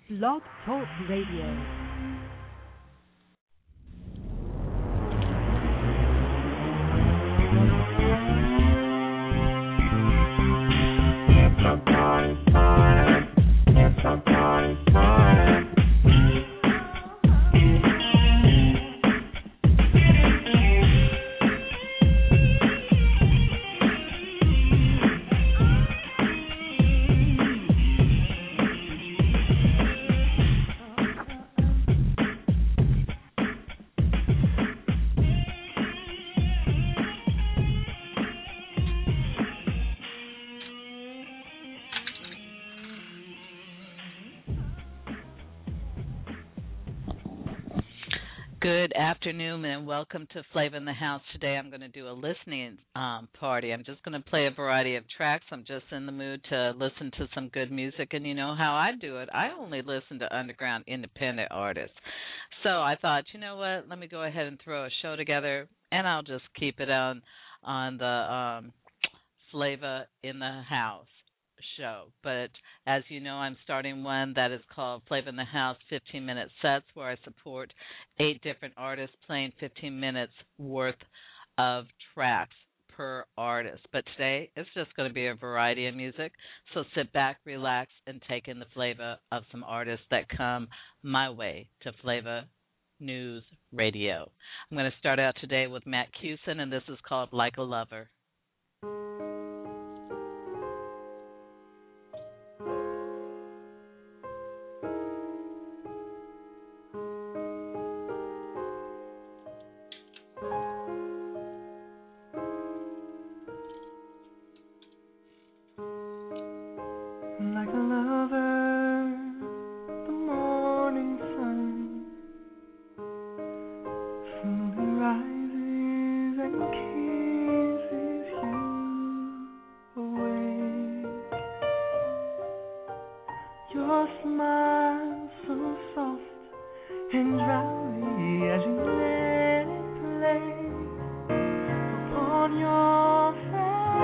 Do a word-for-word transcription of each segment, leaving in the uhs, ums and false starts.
Blog Talk Radio. Good afternoon and welcome to Flavor in the House. Today I'm going to do a listening um, party. I'm just going to play a variety of tracks. I'm just in the mood to listen to some good music. And you know how I do it. I only listen to underground independent artists. So I thought, you know what, let me go ahead and throw a show together, and I'll just keep it on, on the um, Flavor in the House show. But as you know, I'm starting one that is called Flavor in the House fifteen minute sets, where I support eight different artists playing fifteen minutes worth of tracks per artist. But today it's just going to be a variety of music, so sit back, relax, and take in the flavor of some artists that come my way to Flavor News Radio. I'm going to start out today with Matt Cusin, and this is called Like a Lover. Like a lover, the morning sun slowly rises and kisses you awake. Your smile so soft and drowsy as you let it play upon your face.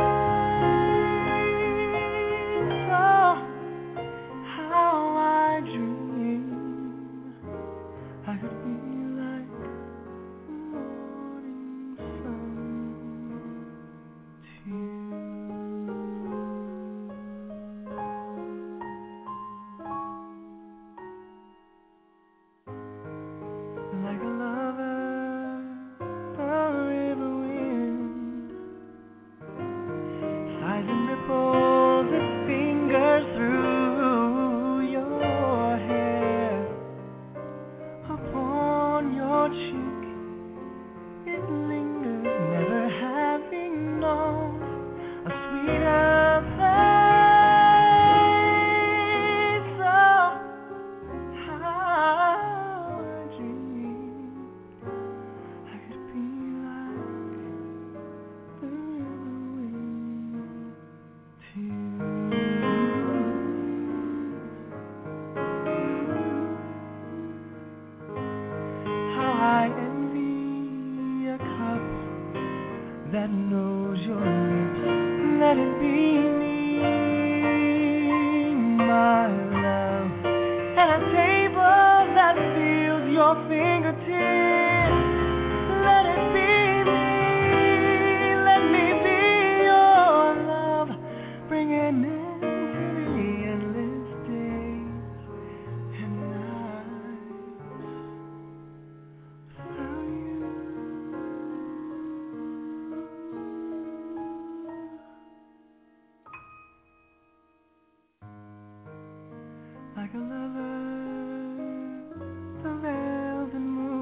Like a lover, the velvet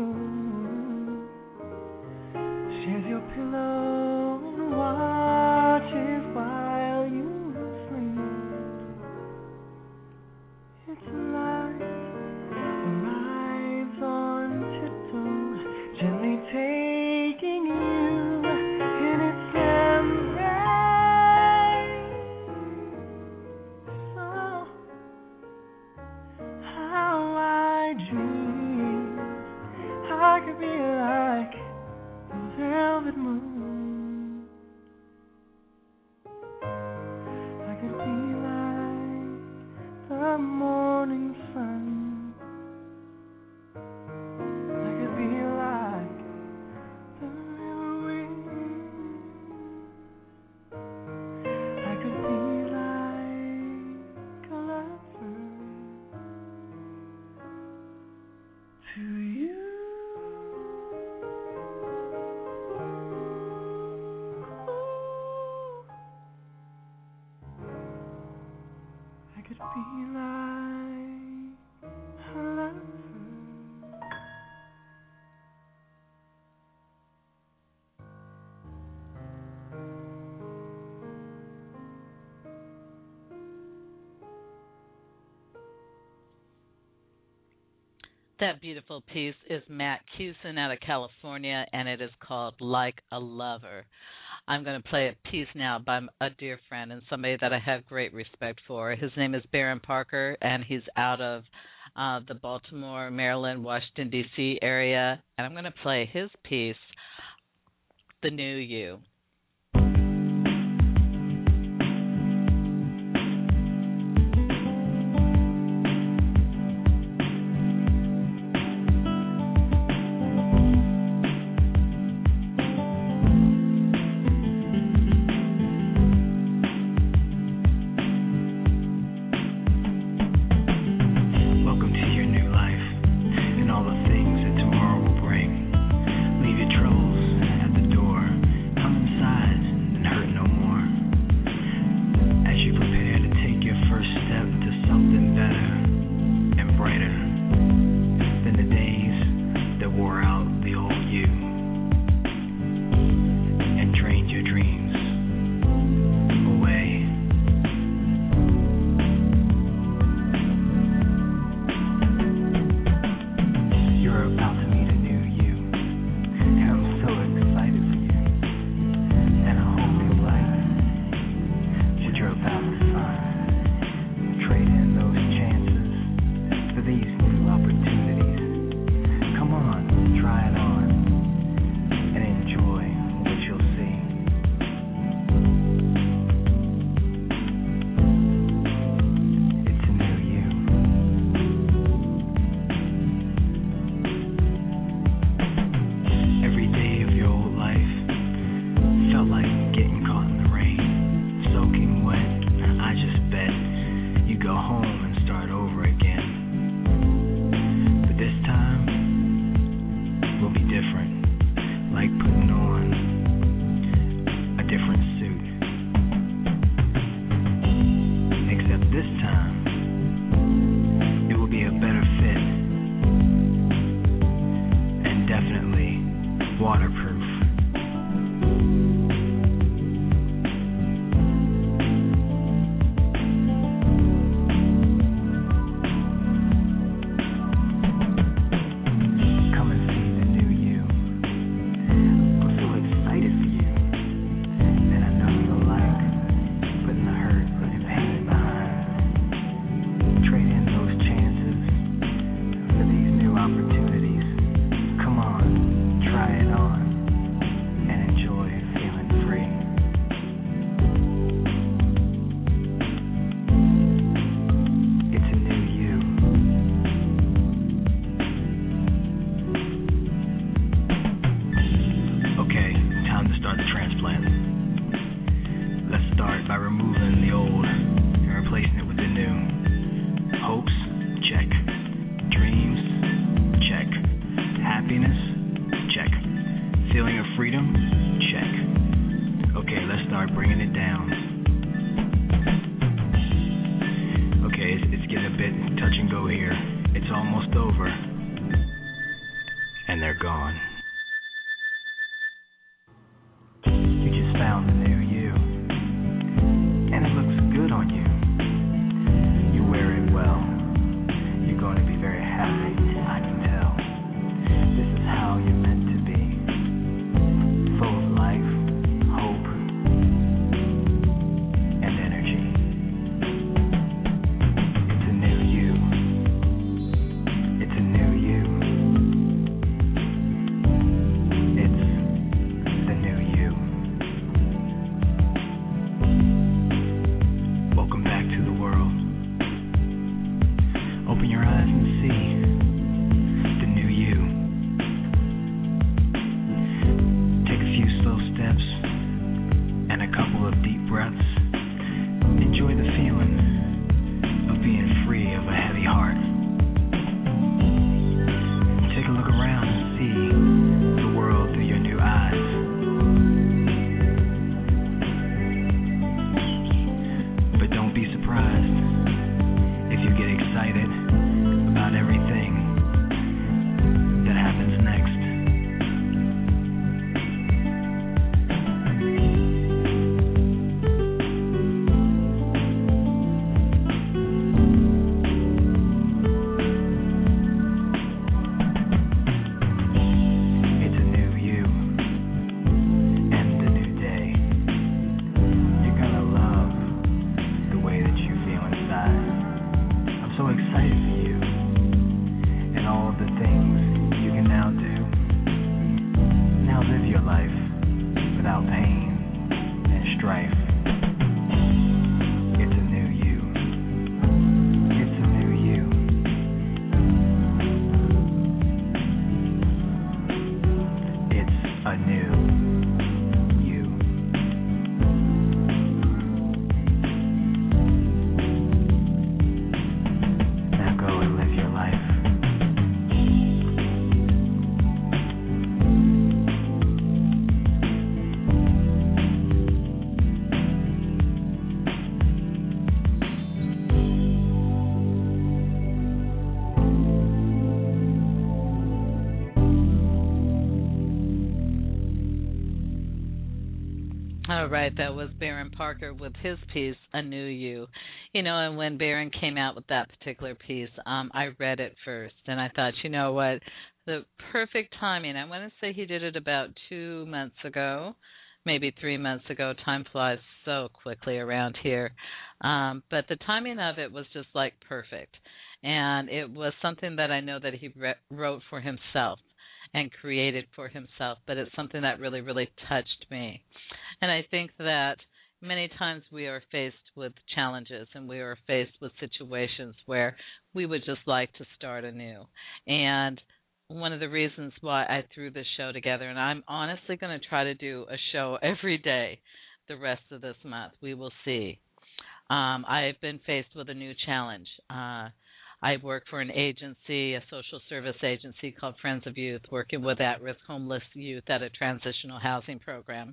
moon shares your pillow and watches while you sleep. Its light arrives on tiptoe, gently taking you in its embrace. So how morning sun. I could be like the river wind. I could be like a lover to you. I could be like a lover. That beautiful piece is Matt Cusin out of California, and it is called Like a Lover. I'm going to play a piece now by a dear friend and somebody that I have great respect for. His name is Baron Parker, and he's out of uh, the Baltimore, Maryland, Washington, D C area. And I'm going to play his piece, The New You. Open your eyes and see the new you. Take a few slow steps and a couple of deep breaths. Enjoy the feeling of being free of a heavy heart. Take a look around and see the world through your new eyes. But don't be surprised if you get excited about everything that happens next. It's a new you and a new day. You're gonna love the way that you feel inside. I'm so excited for you and all of the things you can now do. Now live your life without pain and strife. It's a new you. It's a new you. It's a new you. Now go and live your life. All right, that was Baron Parker with his piece, A New You. You know, and when Baron came out with that particular piece, um, I read it first, and I thought, you know what, the perfect timing. I want to say he did it about two months ago, maybe three months ago. Time flies so quickly around here. Um, but the timing of it was just like perfect. And it was something that I know that he re- wrote for himself and created for himself, but it's something that really, really touched me. And I think that many times we are faced with challenges and we are faced with situations where we would just like to start anew. And one of the reasons why I threw this show together, and I'm honestly going to try to do a show every day the rest of this month. We will see. Um, I've been faced with a new challenge. Uh, I work for an agency, a social service agency called Friends of Youth, working with at-risk homeless youth at a transitional housing program.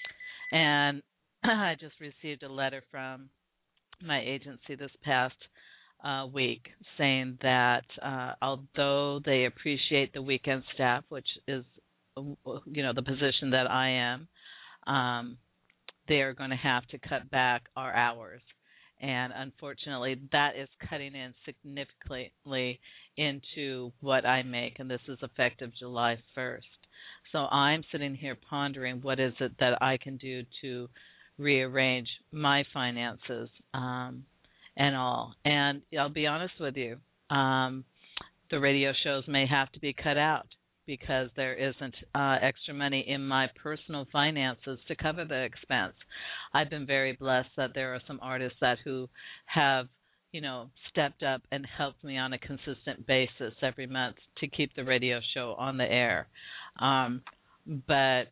And I just received a letter from my agency this past uh, week saying that uh, although they appreciate the weekend staff, which is, you know, the position that I am, um, they are going to have to cut back our hours. And unfortunately, that is cutting in significantly into what I make, and this is effective July first. So I'm sitting here pondering what is it that I can do to rearrange my finances um, and all. And I'll be honest with you, um, the radio shows may have to be cut out because there isn't uh, extra money in my personal finances to cover the expense. I've been very blessed that there are some artists that who have, you know, stepped up and helped me on a consistent basis every month to keep the radio show on the air. Um, but,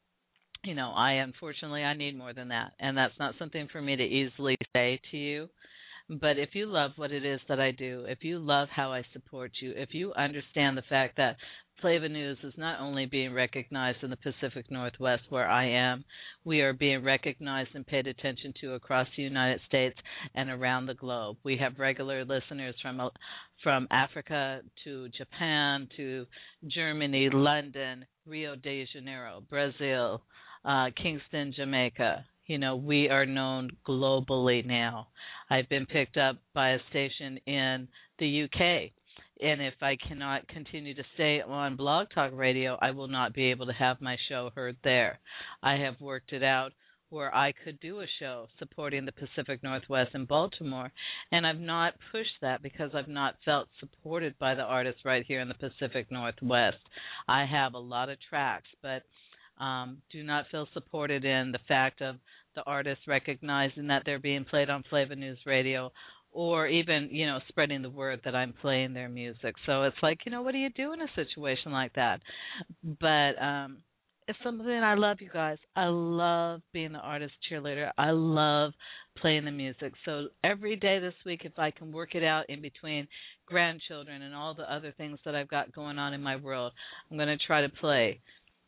you know, I unfortunately I need more than that, and that's not something for me to easily say to you. But if you love what it is that I do, if you love how I support you, if you understand the fact that Flava News is not only being recognized in the Pacific Northwest where I am, we are being recognized and paid attention to across the United States and around the globe. We have regular listeners from from Africa to Japan to Germany, London, Rio de Janeiro, Brazil, uh, Kingston, Jamaica. You know, we are known globally now. I've been picked up by a station in the U K. And if I cannot continue to stay on Blog Talk Radio, I will not be able to have my show heard there. I have worked it out where I could do a show supporting the Pacific Northwest in Baltimore, and I've not pushed that because I've not felt supported by the artists right here in the Pacific Northwest. I have a lot of tracks, but um, do not feel supported in the fact of the artists recognizing that they're being played on Flava News Radio or even, you know, spreading the word that I'm playing their music. So it's like, you know, what do you do in a situation like that? But um, it's something I love, you guys. I love being the artist cheerleader. I love playing the music. So every day this week, if I can work it out in between grandchildren and all the other things that I've got going on in my world, I'm going to try to play,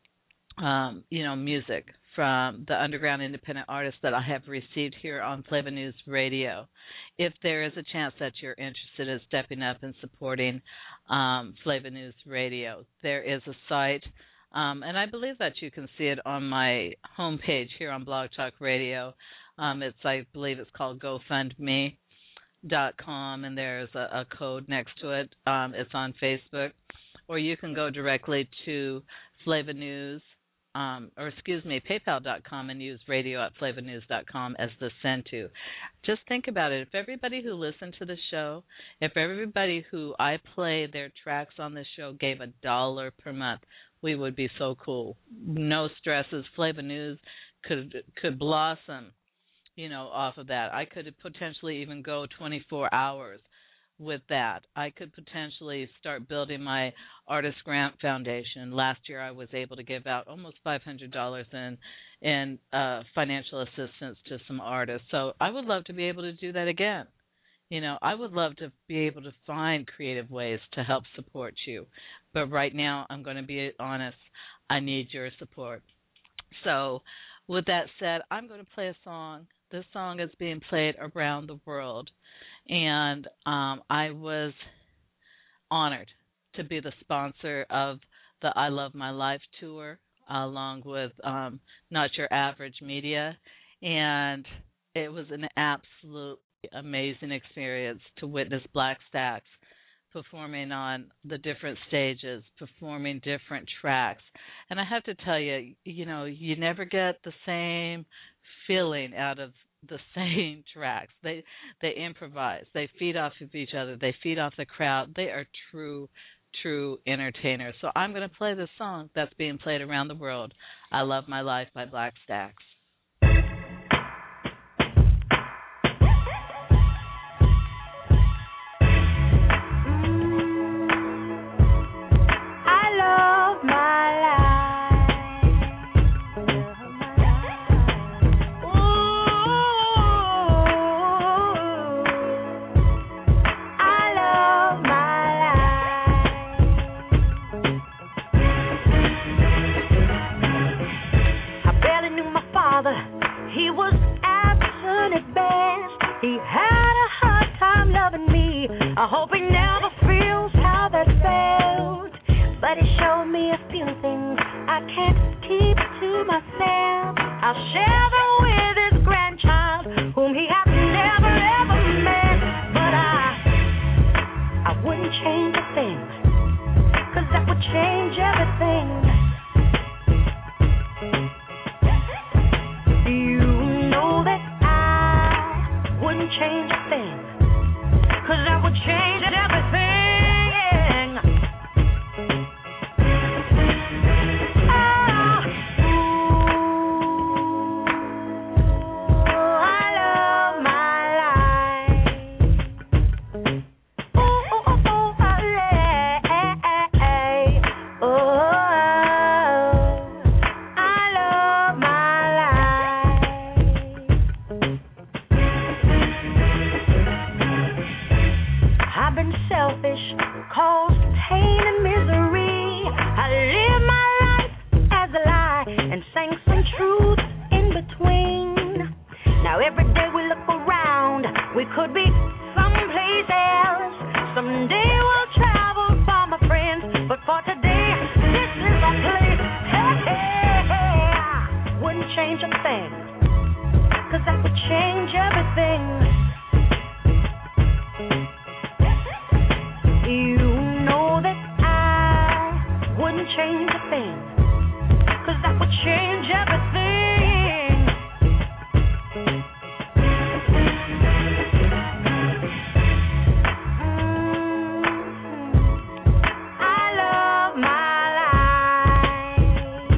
um, you know, music from the underground independent artists that I have received here on Flava News Radio. If there is a chance that you're interested in stepping up and supporting um, Flava News Radio, there is a site, um, and I believe that you can see it on my homepage here on Blog Talk Radio. Um, it's, I believe it's called GoFundMe dot com, and there's a, a code next to it. Um, it's on Facebook, or you can go directly to Flava News. Um, or excuse me, PayPal dot com and use radio at flava news dot com as the send to. Just think about it. If everybody who listened to the show, if everybody who I play their tracks on this show gave a dollar per month, we would be so cool. No stresses. Flava News could could blossom, you know, off of that. I could potentially even go twenty-four hours with that. I could potentially start building my Artist Grant Foundation. Last year I was able to give out almost five hundred dollars in in uh, financial assistance to some artists. So I would love to be able to do that again. You know, I would love to be able to find creative ways to help support you. But right now, I'm going to be honest, I need your support. So with that said, I'm going to play a song. This song is being played around the world. And um, I was honored to be the sponsor of the I Love My Life tour, along with um, Not Your Average Media. And it was an absolutely amazing experience to witness Black Stacks performing on the different stages, performing different tracks. And I have to tell you, you know, you never get the same feeling out of the same tracks. They they improvise. They feed off of each other. They feed off the crowd. They are true, true entertainers. So I'm going to play this song that's being played around the world, I Love My Life by Black Stacks. I hope he never feels how that felt, but he showed me a few things I can't keep to myself. I'll share them with his grandchild, whom he has never ever met. But I, I wouldn't change a thing, 'cause that would change everything. You know that I wouldn't change a thing, 'cause that would change everything. Oh, ooh, I love my life. Ooh, ooh, ooh, yeah. Oh, I love my life. I've been selfish, caused pain and misery. I live my life as a lie and sang some truth in between. Now every day we look around, we could be someplace else. Someday we'll travel for my friends, but for today, this is our place. Hey, hey, hey. I wouldn't change a thing, 'cause that would change everything. You know that I wouldn't change a thing, 'cause that would change everything. Mm-hmm. I love my life.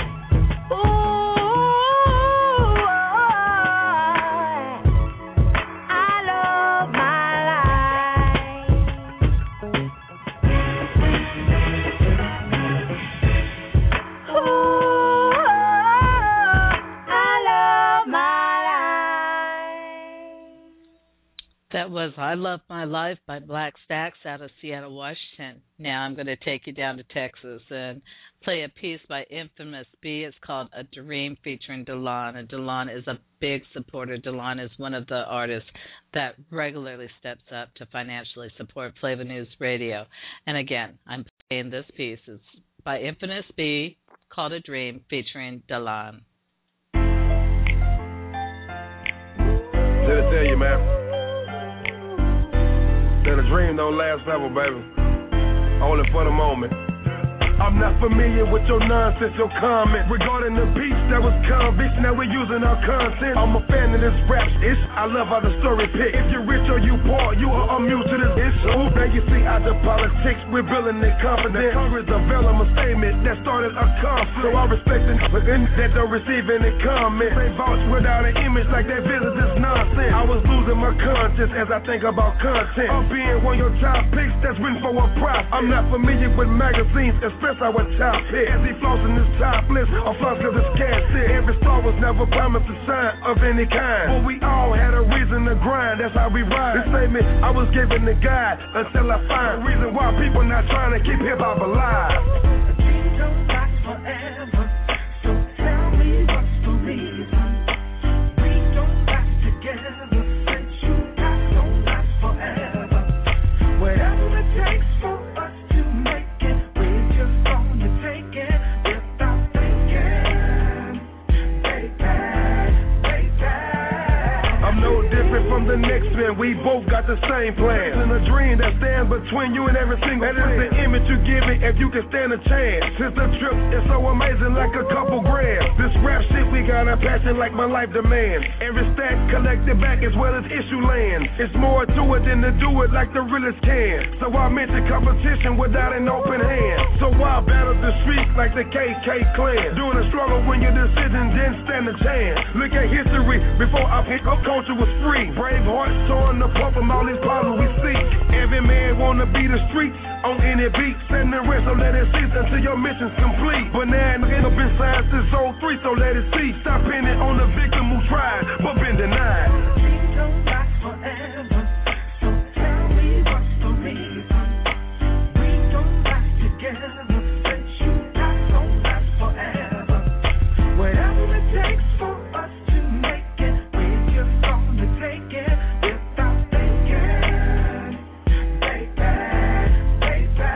Ooh, That was I Love My Life by Black Stacks out of Seattle, Washington. Now I'm going to take you down to Texas and play a piece by Infamous B. It's called A Dream featuring Delon. And Delon is a big supporter. Delon is one of the artists that regularly steps up to financially support Flavor News Radio. And again, I'm playing this piece. It's by Infamous B called A Dream featuring Delon. Let it tell you, man. That a dream don't last forever, baby. Only for the moment. I'm not familiar with your nonsense, your comment regarding the beats that was convicts. Now we're using our content. I'm a fan of this rap ish. I love how the story pick. If you're rich or you poor, you are immune to this issue. Now you see out the politics, we're building the confidence. Congress developed a statement that started a conflict. So I respect the that don't receive any comment. They vouch without an image like they visit this nonsense. I was losing my conscience as I think about content. I'm being one of your top picks that's written for a profit. I'm not familiar with magazines, especially our top hit. As he flossing his top list, I'm floss cause it's cash it. Every star was never promised a sign of any kind. But we all had a reason to grind, that's how we ride. This statement I was given the guide until I find a reason why people not trying to keep hip hop alive. A dream don't last forever, so tell me what's the reason. We don't last together, since you got don't last forever. Whatever it takes for us to make it, we're just gonna take it without thinking. Baby, baby. I'm no different from the next man, we both got the same plan. In a dream that stands between you and every single That is the image you give me if you can stand a chance. Since the trip is so amazing like a couple grams. This rap shit we got a passion like my life demands. Every stack collected back as well as issue land. It's more to it than to do it like the realest can. So I mention competition without an open hand. So I battle the streets like the K K clan. Doing a struggle when your decision didn't stand a chance. Look at history before I pick up culture was free. Brave hearts torn apart from all these problems we see. Every man wanna be the streets on any beat. Send the rest, so let it cease until your mission's complete. But now it's up inside this zone three, so let it cease. Stop pinning on the victim who tried but been denied. Dreams don't last forever, so tell me what's the reason. We don't last together, since you got don't last forever. Whatever it takes for us to make it, we're just gonna take it without thinking. Baby, baby.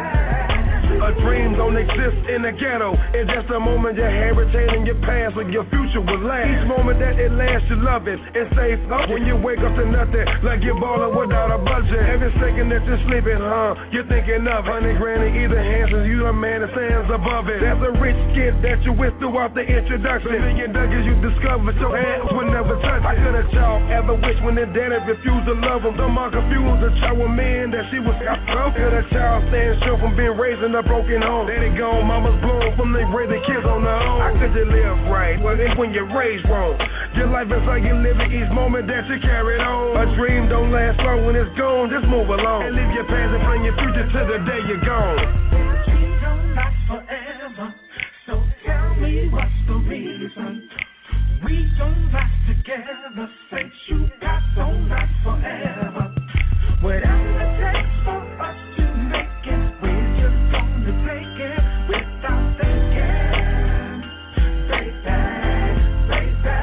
A dream don't exist in the ghetto. It's just a moment you're hesitating your past or your future will last. Each moment that it lasts, you love it and safe up. When you wake up to nothing, like you're balling without a budget. Every second that you're sleeping, huh? You're thinking of hundred grand in either hand, since you the man that stands above it. There's a rich kid that you with throughout the introduction. The million duggers you discovered, your hands would never touch it. I could have y'all ever wish when their daddy refused to love them. Some are confused, a child with men that she was got from. Could a child stand sure from being raised in a broken home? Daddy gone, mama's blown from they raise the kids on their own. How could you live right? Well, it's when you're raised wrong. Your life is like you live in each moment that you carry on. A dream don't last long when it's gone. Just move along and leave your past and plan your future till the day you're gone. A dream don't last forever, so tell me what's the reason. We don't last together, since you got don't last forever. Whatever it takes for us to make it, we're just gonna take it without thinking. Baby, baby.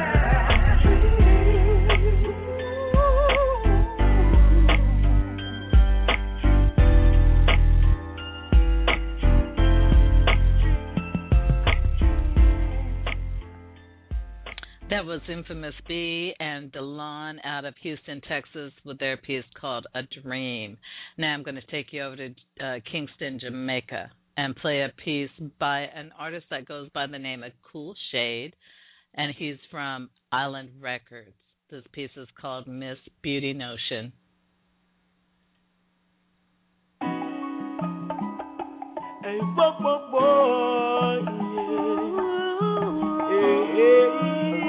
That was Infamous B and Delon out of Houston, Texas, with their piece called A Dream. Now I'm going to take you over to uh, Kingston, Jamaica, and play a piece by an artist that goes by the name of Cool Shade, and he's from Island Records. This piece is called Miss Beauty Notion. Hey, boy, boy, boy, yeah. Hey, hey.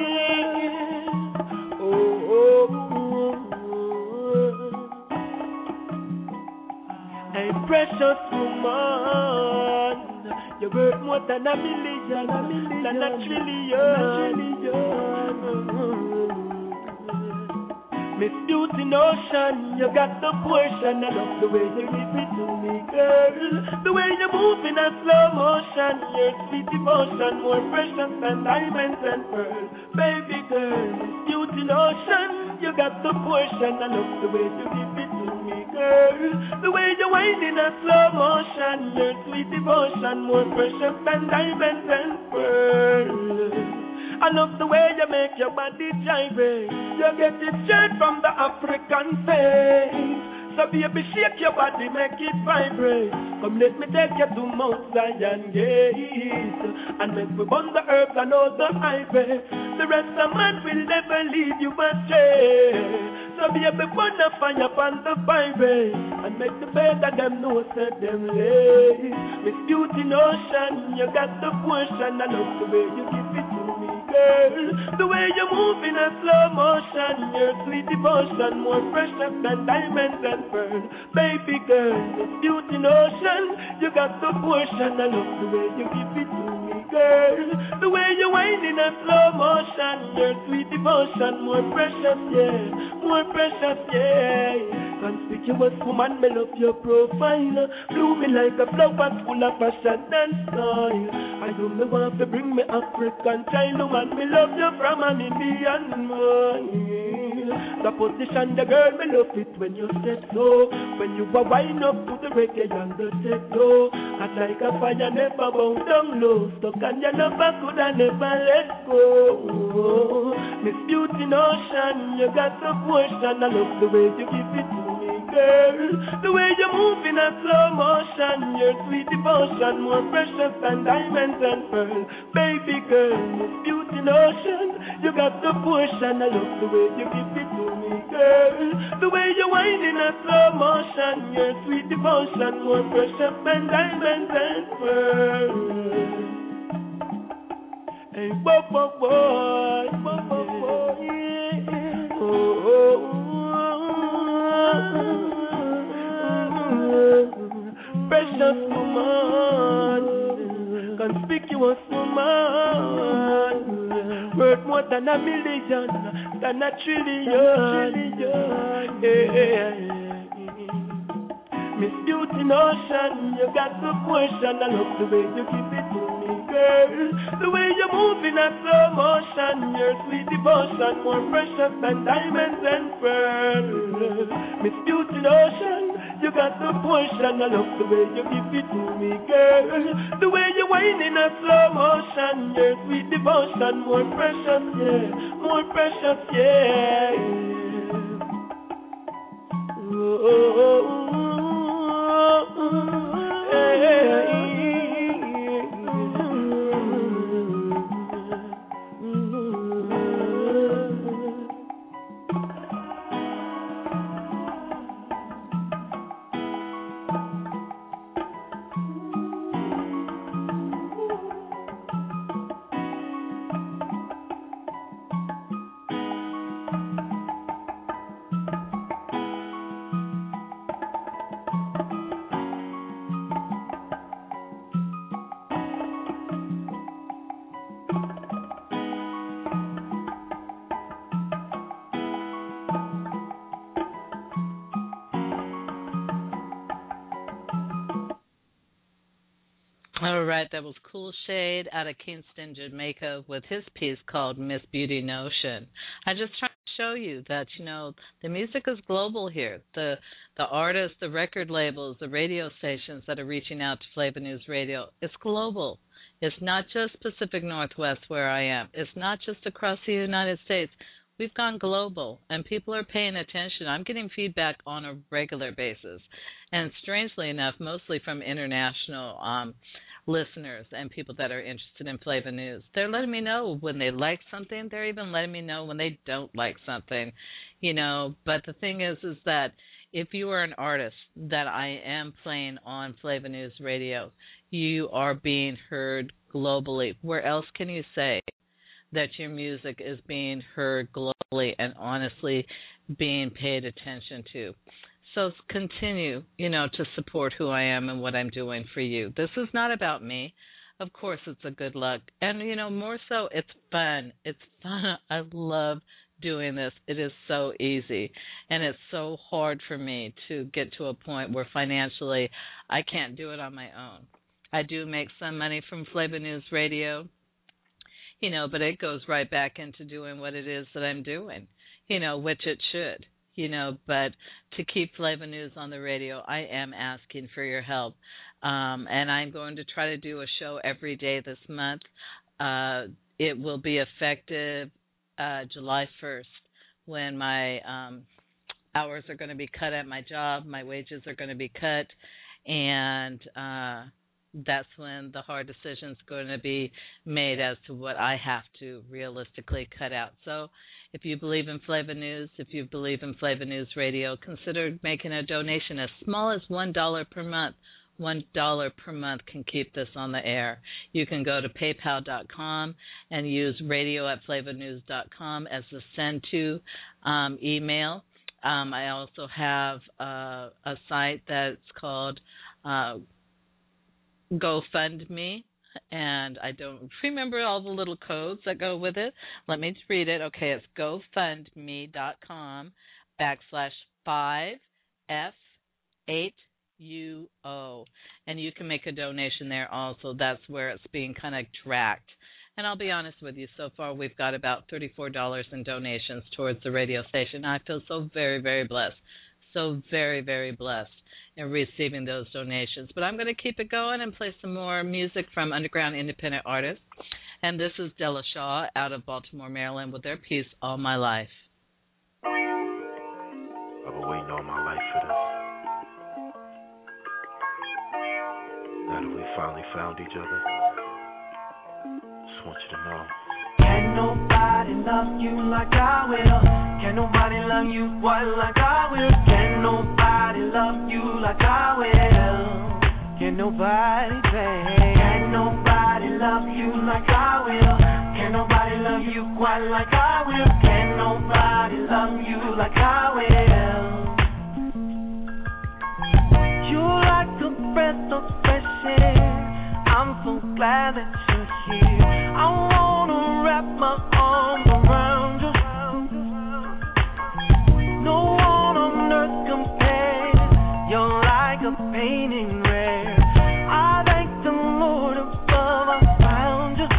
Precious woman, you're worth more than a million, a million than a trillion. Miss Beauty Notion, you got the portion. I love the way you give it to me, girl. The way you move in a slow motion, your sweet devotion, more precious than diamonds and pearls. Baby girl, Miss Beauty Notion, you got the portion. I love the way you give it to me, girl. The way you whine in a slow motion, your sweet devotion, more precious than diamonds and pearls. I love the way you make your body gyrate. You get it straight from the African face. So baby, shake your body, make it vibrate. Come let me take you to Mount Zion Gate and make we burn the herbs and all the ivy. The rest of man will never lead you astray. So baby, burn the fire upon the fire and make the bed that them know set them lay. Miss Beauty Notion, you got the portion. I love the way you give it to me, girl. The way you move in a slow motion, your sweet devotion, more precious than diamonds and pearls. Baby girl, Miss Beauty Notion, you got the portion. I love the way you give it to me, girl. The way you whine in a slow motion, your sweet devotion, more precious, yeah, more precious, yeah. Conspicuous woman, me love your profile. Blooming like a flower full of passion and style. I do me want to bring me African child, woman. Me love you from an Indian mind. The position, the girl, me love it when you step slow. When you are wind up to the reggae and the techno. Hot like a fire, never bow down low. Stuck and you never could and never let go. Miss Beauty Notion, you got the portion. I love the way you give it to me, girl. The way you move in a slow motion, your sweet devotion, more precious than diamonds and pearls. Baby girl, Miss Beauty Notion, you got the portion. I love the way you give it to me, girl. The way you whine in a slow motion, your sweet devotion, more precious than diamonds and pearls. Hey, bo bo boy, bo bo boy, oh oh oh, precious woman, conspicuous woman, worth more than a million, than a trillion, yeah, yeah. Miss Beauty Notion, you got the portion. I love the way you give it to me, girl. The way you move in a slow motion, your sweet devotion, more precious than diamonds and pearls. Miss Beauty Notion, you got the portion. I love the way you give it to me, girl. The way you whine in a slow motion, your sweet devotion, more precious, yeah, more precious, yeah. Oh, oh, oh. All right, that was Cool Shade out of Kingston, Jamaica, with his piece called Miss Beauty Notion. I just trying to show you that, you know, the music is global here. The the artists, the record labels, the radio stations that are reaching out to Flavor News Radio, it's global. It's not just Pacific Northwest where I am. It's not just across the United States. We've gone global, and people are paying attention. I'm getting feedback on a regular basis, and strangely enough, mostly from international um listeners and people that are interested in Flavor News. They're letting me know when they like something. They're even letting me know when they don't like something, you know. But the thing is, is that if you are an artist that I am playing on Flavor News Radio, you are being heard globally. Where else can you say that your music is being heard globally and honestly being paid attention to? So continue, you know, to support who I am and what I'm doing for you. This is not about me. Of course, it's a good luck. And, you know, more so, it's fun. It's fun. I love doing this. It is so easy, and it's so hard for me to get to a point where financially I can't do it on my own. I do make some money from Flavor News Radio, you know, but it goes right back into doing what it is that I'm doing, you know, which it should, you know, but to keep Flavor News on the radio, I am asking for your help, um, and I'm going to try to do a show every day this month. Uh, it will be effective Uh, July first, when my um, hours are going to be cut at my job, my wages are going to be cut, and uh, that's when the hard decisions are going to be made as to what I have to realistically cut out. So if you believe in Flavor News, if you believe in Flavor News Radio, consider making a donation as small as one dollar per month. one dollar per month can keep this on the air. You can go to paypal dot com and use radio at flavor news dot com as the send to um, email. Um, I also have uh, a site that's called uh, GoFundMe, and I don't remember all the little codes that go with it. Let me read it. Okay, it's gofundme dot com backslash five F eight U O, and you can make a donation there also. That's where it's being kind of tracked. And I'll be honest with you, so far we've got about thirty-four dollars in donations towards the radio station. I feel so very, very blessed, so very, very blessed in receiving those donations. But I'm going to keep it going and play some more music from underground independent artists. And this is Della Shaw out of Baltimore, Maryland, with their piece, All My Life. I've been waiting all my life for this. Now that we finally found each other, just want you to know. Can't nobody love you like I will. Can't nobody love you quite like I will. Can't nobody love you like I will. Can't nobody, babe. Can't nobody love you like I will. Can't nobody love you quite like I will. Can't nobody love you like I will. You're like a breath of fresh air. I'm so glad that you're here. I wanna wrap my arms around you. No one on earth compares. You're like a painting rare. I thank the Lord above I found you.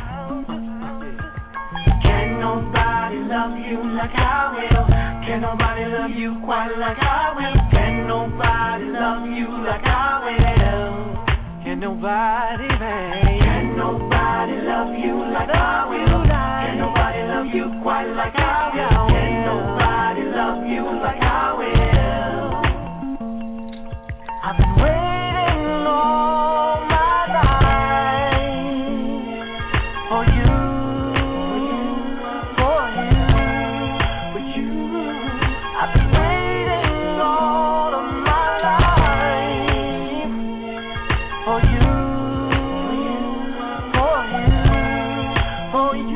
Can't nobody love you like I will. Can't nobody love you quite like I will. Can't nobody love you like I will. Can't nobody, babe. Can't nobody love you like I will. Can't nobody love you quite like I will. Can't nobody love you like I will. I've been waiting all my life for you, for you, for you. I've been waiting all of my life for you, for you, for you.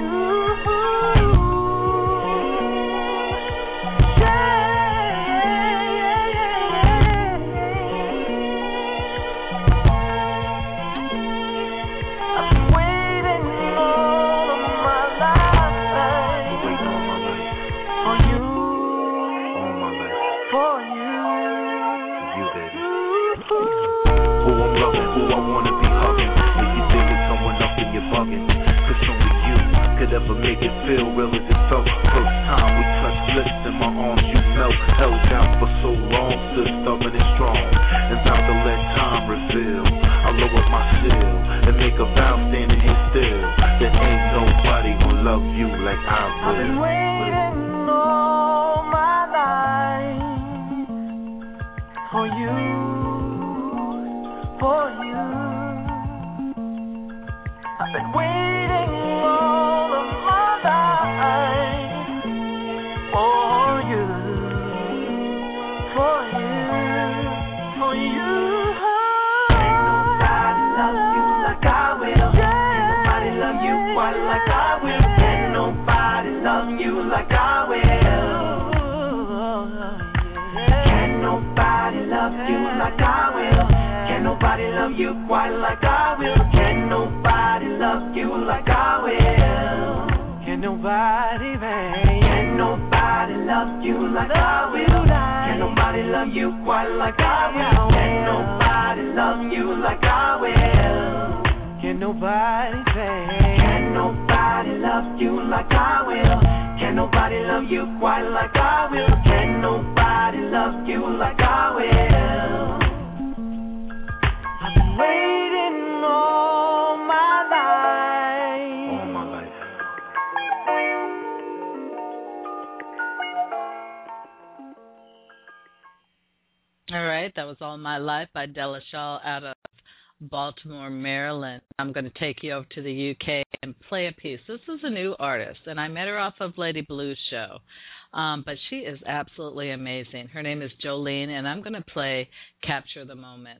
Ever make it feel real as it felt. First time we touched lips in my arms you melt. Held down for so long, stood stubborn and strong. And about to let time reveal. I lower my shield and make a vow standing here still. There ain't nobody gonna love you like I will. I've been waiting all my life for you, for you. I've been waiting all of my life for you, for you, for you. Ain't nobody love you like I will. Ain't nobody love you quite like I will. Ain't nobody love you like I will. Can't nobody love you like I will. Can't nobody love you quite like I will. Can't nobody love you like I will. Can't nobody, babe. Can't nobody love you like I will. Can nobody love you quite like I will. Can nobody love you like I will. Can nobody say? Can nobody love you like I will. Can nobody love you quite like I will. Can nobody love you like I will. I've been waiting all my life. All my life. All right, that was All My Life by Della Shaw out of Baltimore, Maryland. I'm going to take you over to the U K and play a piece. This is a new artist, and I met her off of Lady Blue's show, um, but she is absolutely amazing. Her name is Jolene, and I'm going to play Capture the Moment.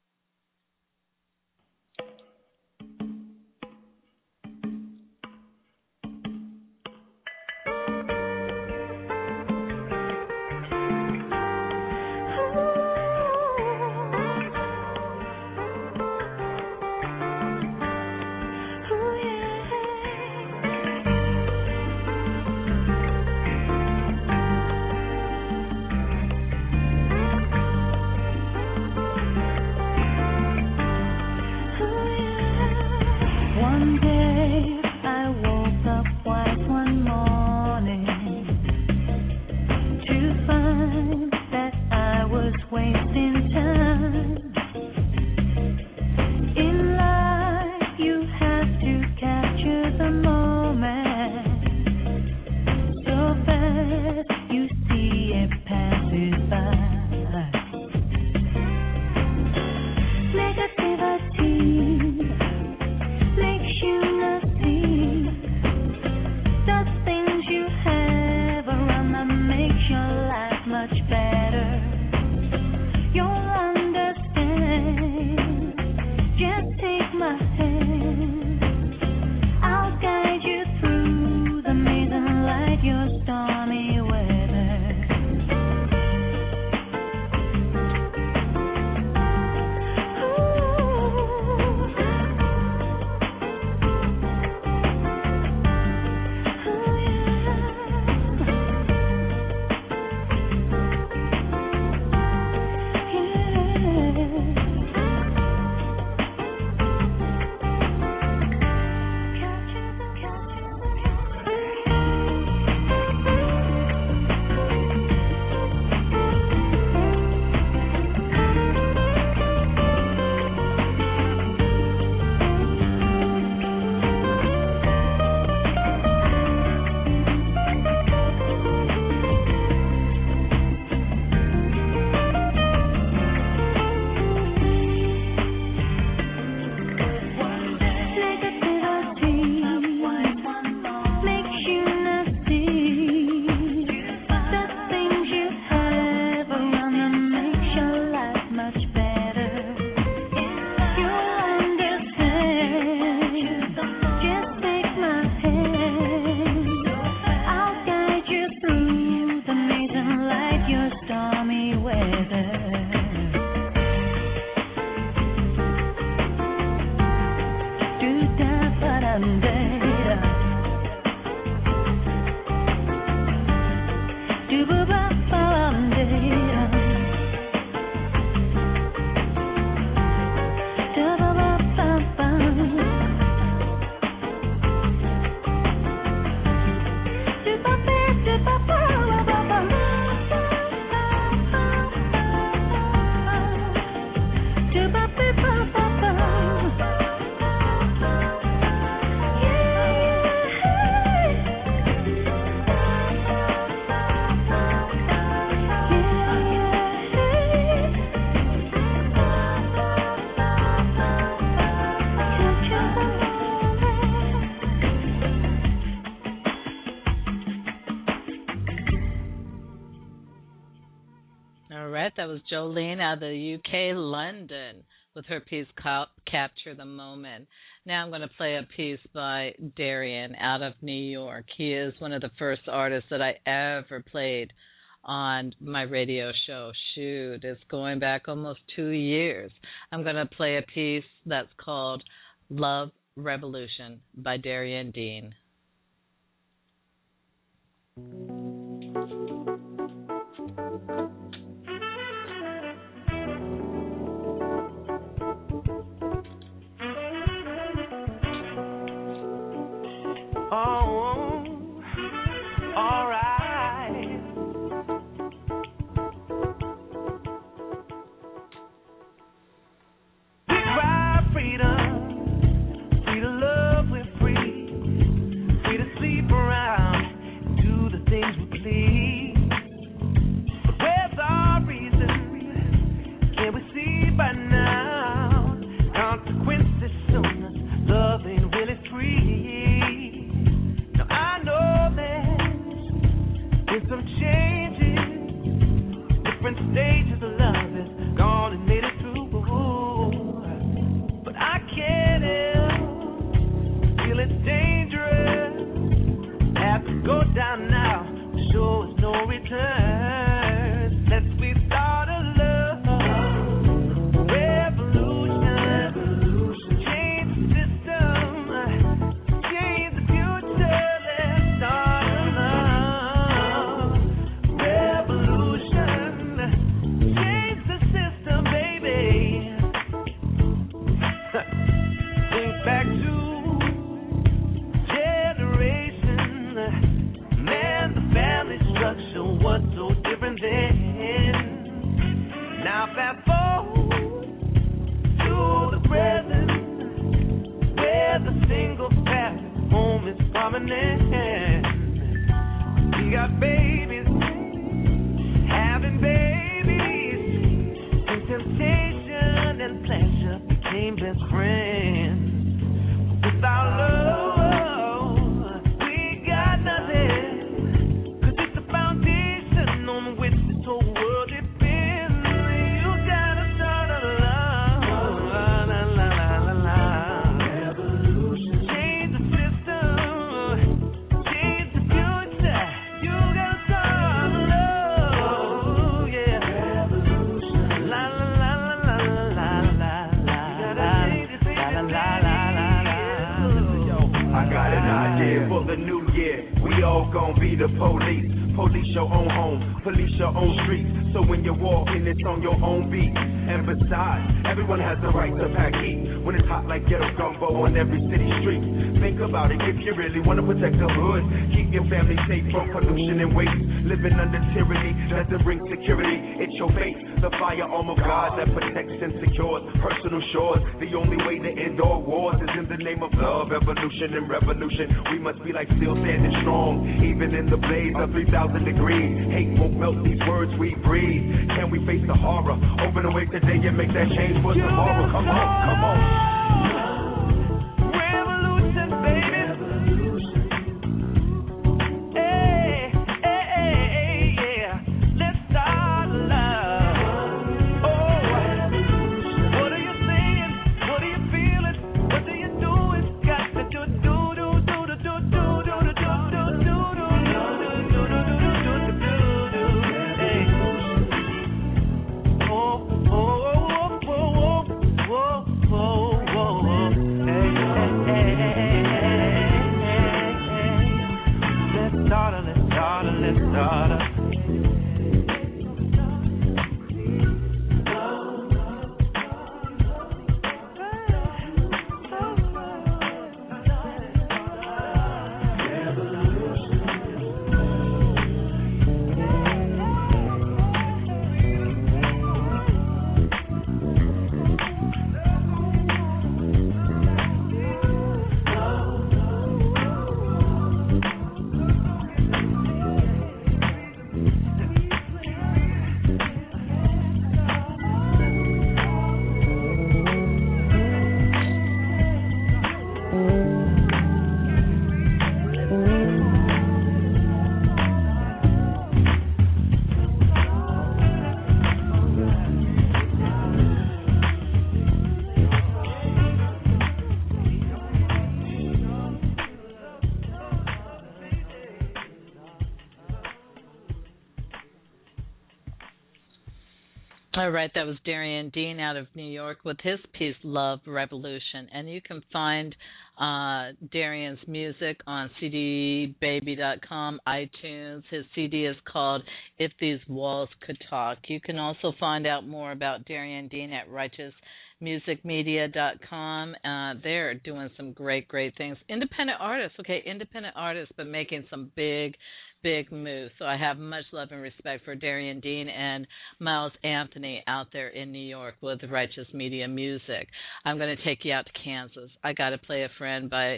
That was Jolene out of the U K, London, with her piece Capture the Moment. Now I'm going to play a piece by Darian out of New York. He is one of the first artists that I ever played on my radio show. Shoot, it's going back almost two years. I'm going to play a piece that's called Love Revolution by Darian Dean. Now fast forward to the present, where the single family home is prominent. We got babies, having babies, and temptation and pleasure became best friends. Without love, we got nothing, 'cause it's the foundation on which this whole world depends. You gotta start a love, la la la la la. Revolution. Change the system, change the future. You gotta start a love, yeah. Revolution. La la la la la la la la. You gotta change the system, la la la la la. I got an idea for the new year. We all gon' be the police. Police your own home, police your own streets. So when you're walking, it's on your own beat. And besides, everyone has the right to pack heat. When it's hot like ghetto gumbo on every city street. Think about it if you really wanna protect the hood. Keep your family safe from pollution and waste. Living under tyranny doesn't bring security. It's your faith, the firearm of God that protects and secures personal shores. The only way to end all wars is in the name of love, evolution, and revolution. We must be like steel standing strong, even in the blaze of three thousand degrees. Hate won't melt these words we breathe. Can we face the horror? Open awake today and make that change for tomorrow. Come on, come on. Revolution, baby. Hey, hey, hey, yeah. Let's start love. Oh, what are you saying? What are you feeling? What are you doing? Got to do, do, do, do, do, do, do, do, do, do, do, All right, that was Darian Dean out of New York with his piece, Love Revolution. And you can find uh, Darian's music on c d baby dot com, iTunes. His C D is called If These Walls Could Talk. You can also find out more about Darian Dean at righteous music media dot com. Uh, they're doing some great, great things. Independent artists, okay, independent artists, but making some big, big moves. So I have much love and respect for Darian Dean and Miles Anthony out there in New York with Righteous Media Music. I'm going to take you out to Kansas. I got to play a friend by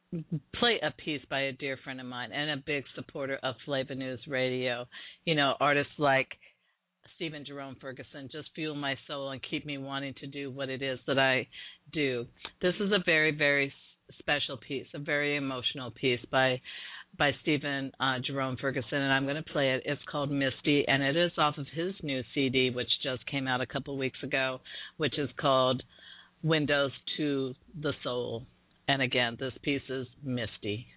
play a piece by a dear friend of mine and a big supporter of Flavor News Radio. You know, artists like Stephen Jerome Ferguson just fuel my soul and keep me wanting to do what it is that I do. This is a very, very special piece, a very emotional piece by by Stephen uh, Jerome Ferguson, and I'm going to play it. It's called Misty, and it is off of his new C D, which just came out a couple weeks ago, which is called Windows to the Soul. And again, this piece is Misty.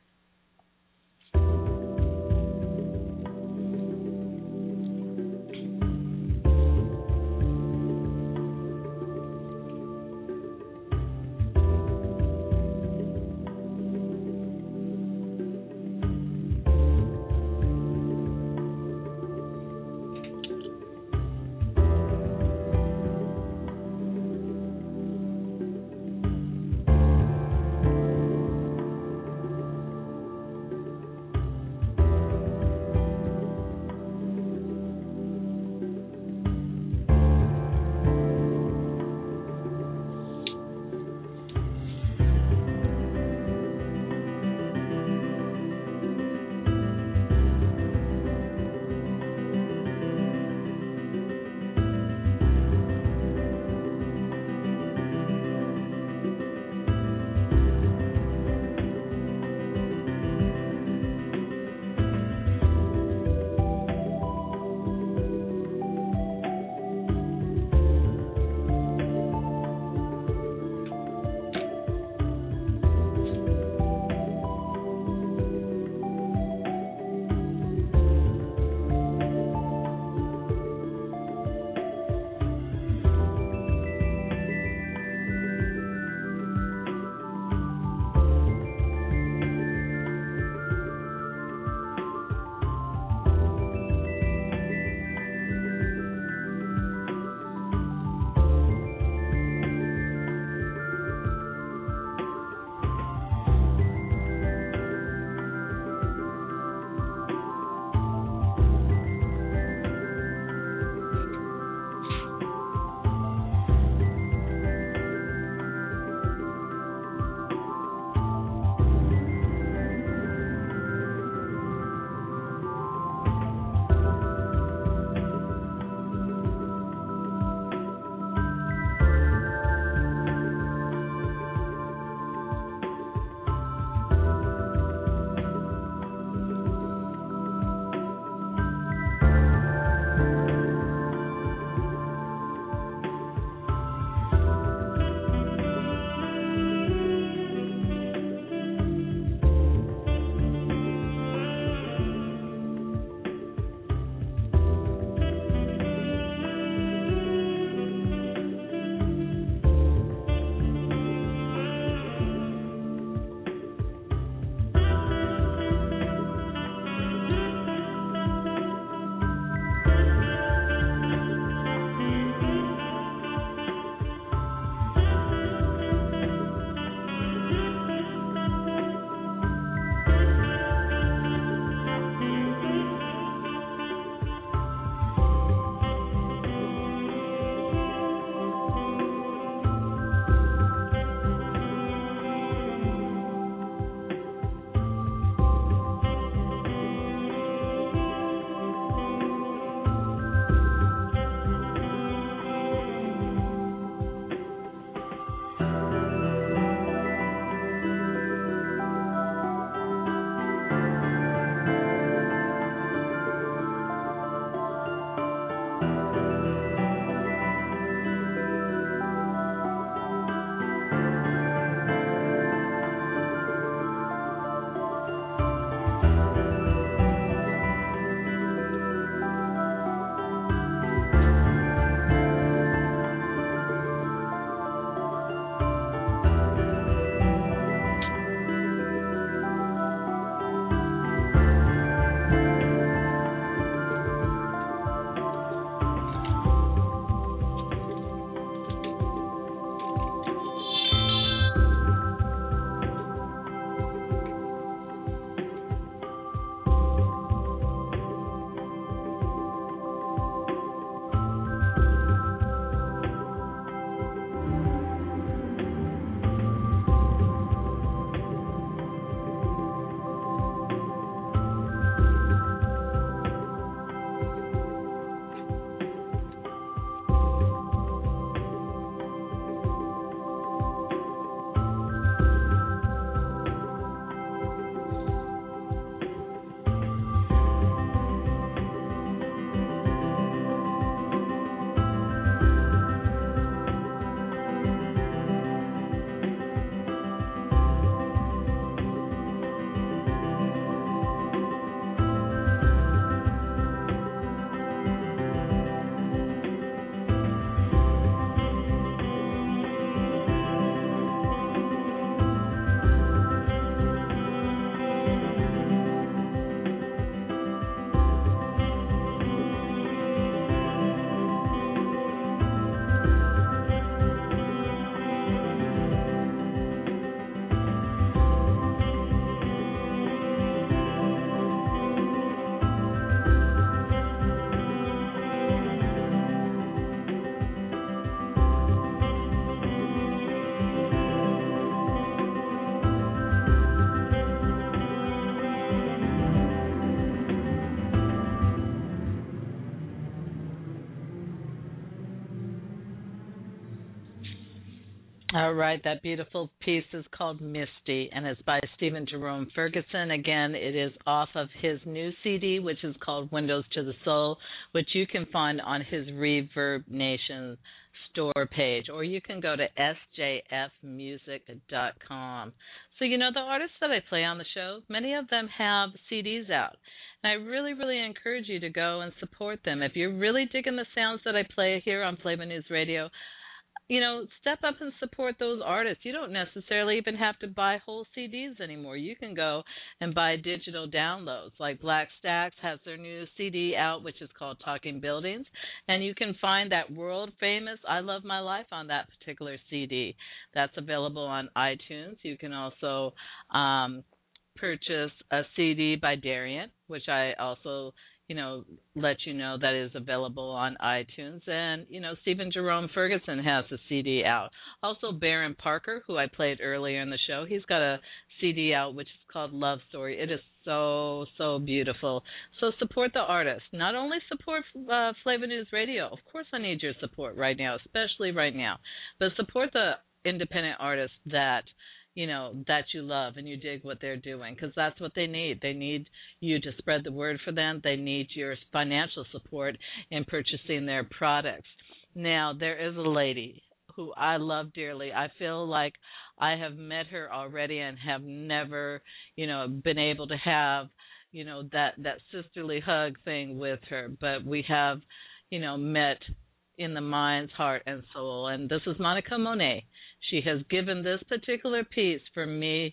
All right, that beautiful piece is called Misty, and it's by Stephen Jerome Ferguson. Again, it is off of his new C D, which is called Windows to the Soul, which you can find on his Reverb Nation store page, or you can go to s j f music dot com. So, you know, the artists that I play on the show, many of them have C Ds out. And I really, really encourage you to go and support them. If you're really digging the sounds that I play here on Flavor News Radio, you know, step up and support those artists. You don't necessarily even have to buy whole C Ds anymore. You can go and buy digital downloads. Like Black Stacks has their new C D out, which is called Talking Buildings, and you can find that world-famous I Love My Life on that particular C D. That's available on iTunes. You can also um, purchase a C D by Darian, which I also you know, let you know that is available on iTunes. And, you know, Stephen Jerome Ferguson has a C D out. Also, Baron Parker, who I played earlier in the show, he's got a C D out which is called Love Story. It is so, so beautiful. So support the artist. Not only support uh, Flavor News Radio. Of course I need your support right now, especially right now. But support the independent artists that you know, that you love and you dig what they're doing, because that's what they need. They need you to spread the word for them. They need your financial support in purchasing their products. Now, there is a lady who I love dearly. I feel like I have met her already and have never, you know, been able to have, you know, that, that sisterly hug thing with her. But we have, you know, met in the mind's heart and soul. And this is Monica Monet. She has given this particular piece for me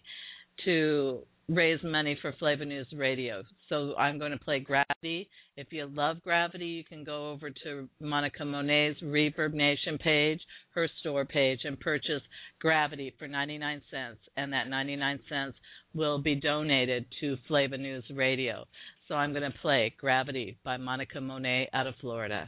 to raise money for Flavor News Radio. So I'm going to play Gravity. If you love Gravity, you can go over to Monica Monet's Reverb Nation page, her store page, and purchase Gravity for ninety-nine cents. And that ninety-nine cents will be donated to Flavor News Radio. So I'm going to play Gravity by Monica Monet out of Florida.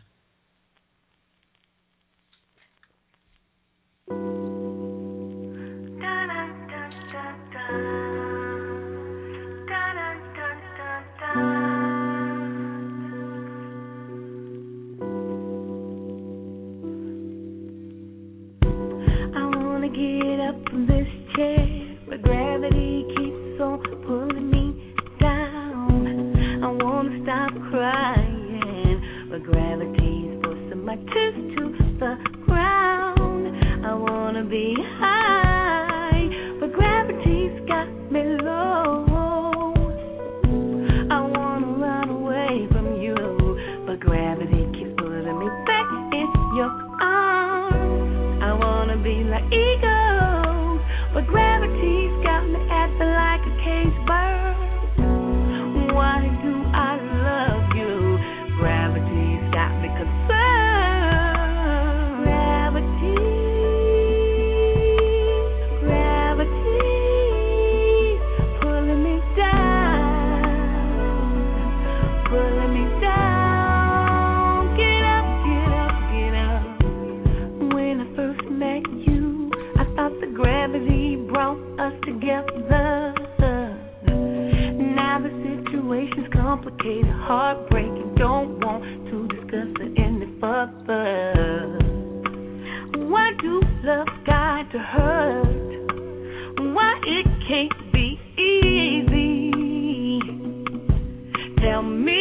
Get up from this chair where gravity keeps on pulling me down. I wanna stop crying where gravity's forcing my tears to the ground. I wanna be high where gravity's got me low. I wanna run away from you, but gravity keeps pulling me back in your arms. I wanna be like eagles, but gravity's got me acting like a caged bird. Why do I love you? Gravity's got me concerned. Gravity, gravity, pulling me down, pulling me down. Get up, get up, get up. When I first met you, I thought the gravity brought us together. Now the situation's complicated, heartbreaking, don't want to discuss it any further. Why do love got to hurt? Why it can't be easy? Tell me.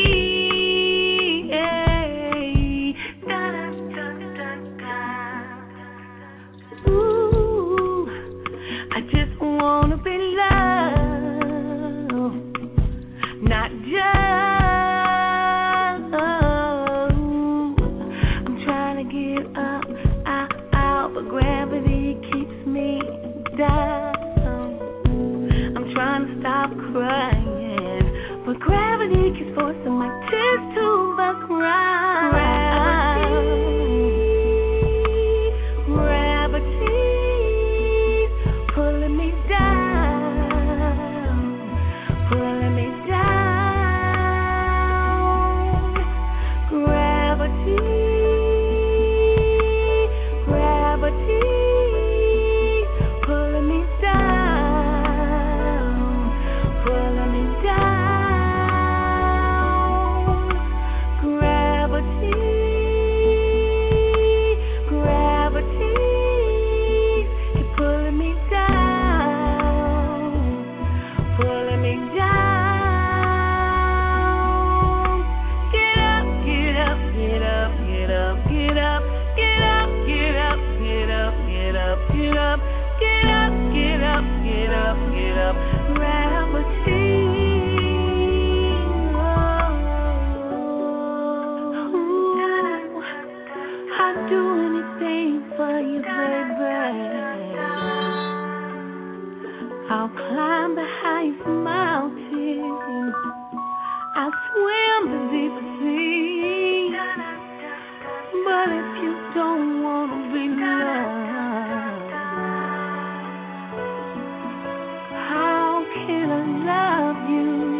Wanna be loved, not just. I'm trying to get up, out, out, but gravity keeps me down. I'm trying to stop crying, but gravity keeps forcing my tears to the ground. Pulling me I'd do anything for you, baby. I'll climb the highest mountain. I'll swim the deepest sea. But if you don't want to be loved, how can I love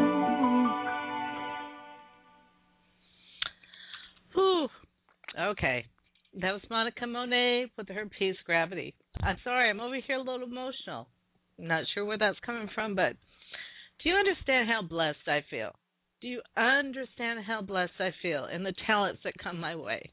you? Whew. Okay. That was Monica Monet with her piece, Gravity. I'm sorry, I'm over here a little emotional. Not sure where that's coming from, but do you understand how blessed I feel? Do you understand how blessed I feel and the talents that come my way?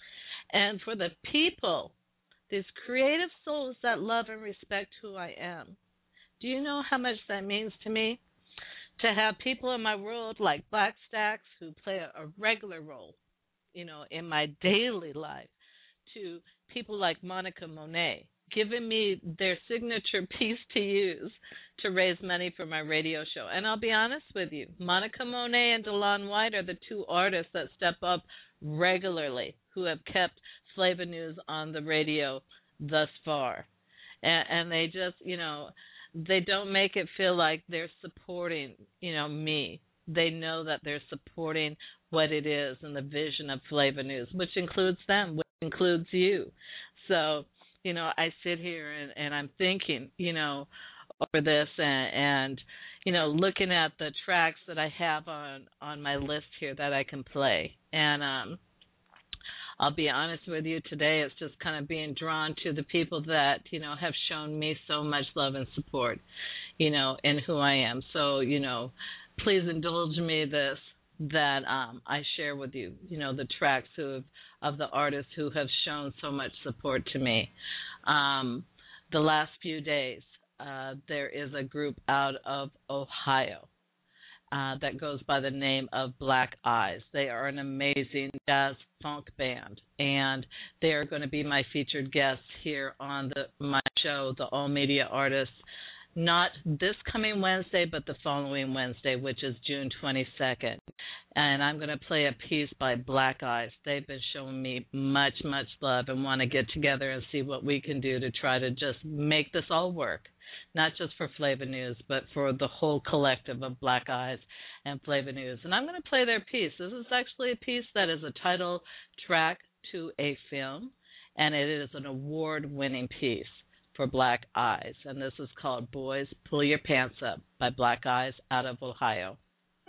And for the people, these creative souls that love and respect who I am, do you know how much that means to me? To have people in my world like Black Stacks who play a, a regular role, you know, in my daily life, to people like Monica Monet, giving me their signature piece to use to raise money for my radio show. And I'll be honest with you, Monica Monet and Delon White are the two artists that step up regularly who have kept Flavor News on the radio thus far. And, and they just, you know, they don't make it feel like they're supporting, you know, me. They know that they're supporting what it is and the vision of Flavor News, which includes them, which includes you. So, you know, I sit here and, and I'm thinking, you know, over this and, and, you know, looking at the tracks that I have on, on my list here that I can play. And um, I'll be honest with you, today it's just kind of being drawn to the people that, you know, have shown me so much love and support, you know, in who I am. So, you know, please indulge me this, that um, I share with you, you know, the tracks who have, of the artists who have shown so much support to me. Um, the last few days, uh, there is a group out of Ohio uh, that goes by the name of Black Eyes. They are an amazing jazz funk band, and they are going to be my featured guests here on the, my show, The All Media Artists, not this coming Wednesday, but the following Wednesday, which is June twenty-second. And I'm going to play a piece by Black Eyes. They've been showing me much, much love and want to get together and see what we can do to try to just make this all work, not just for Flavor News, but for the whole collective of Black Eyes and Flavor News. And I'm going to play their piece. This is actually a piece that is a title track to a film, and it is an award-winning piece for Black Eyes, and this is called Boys Pull Your Pants Up by Black Eyes out of Ohio.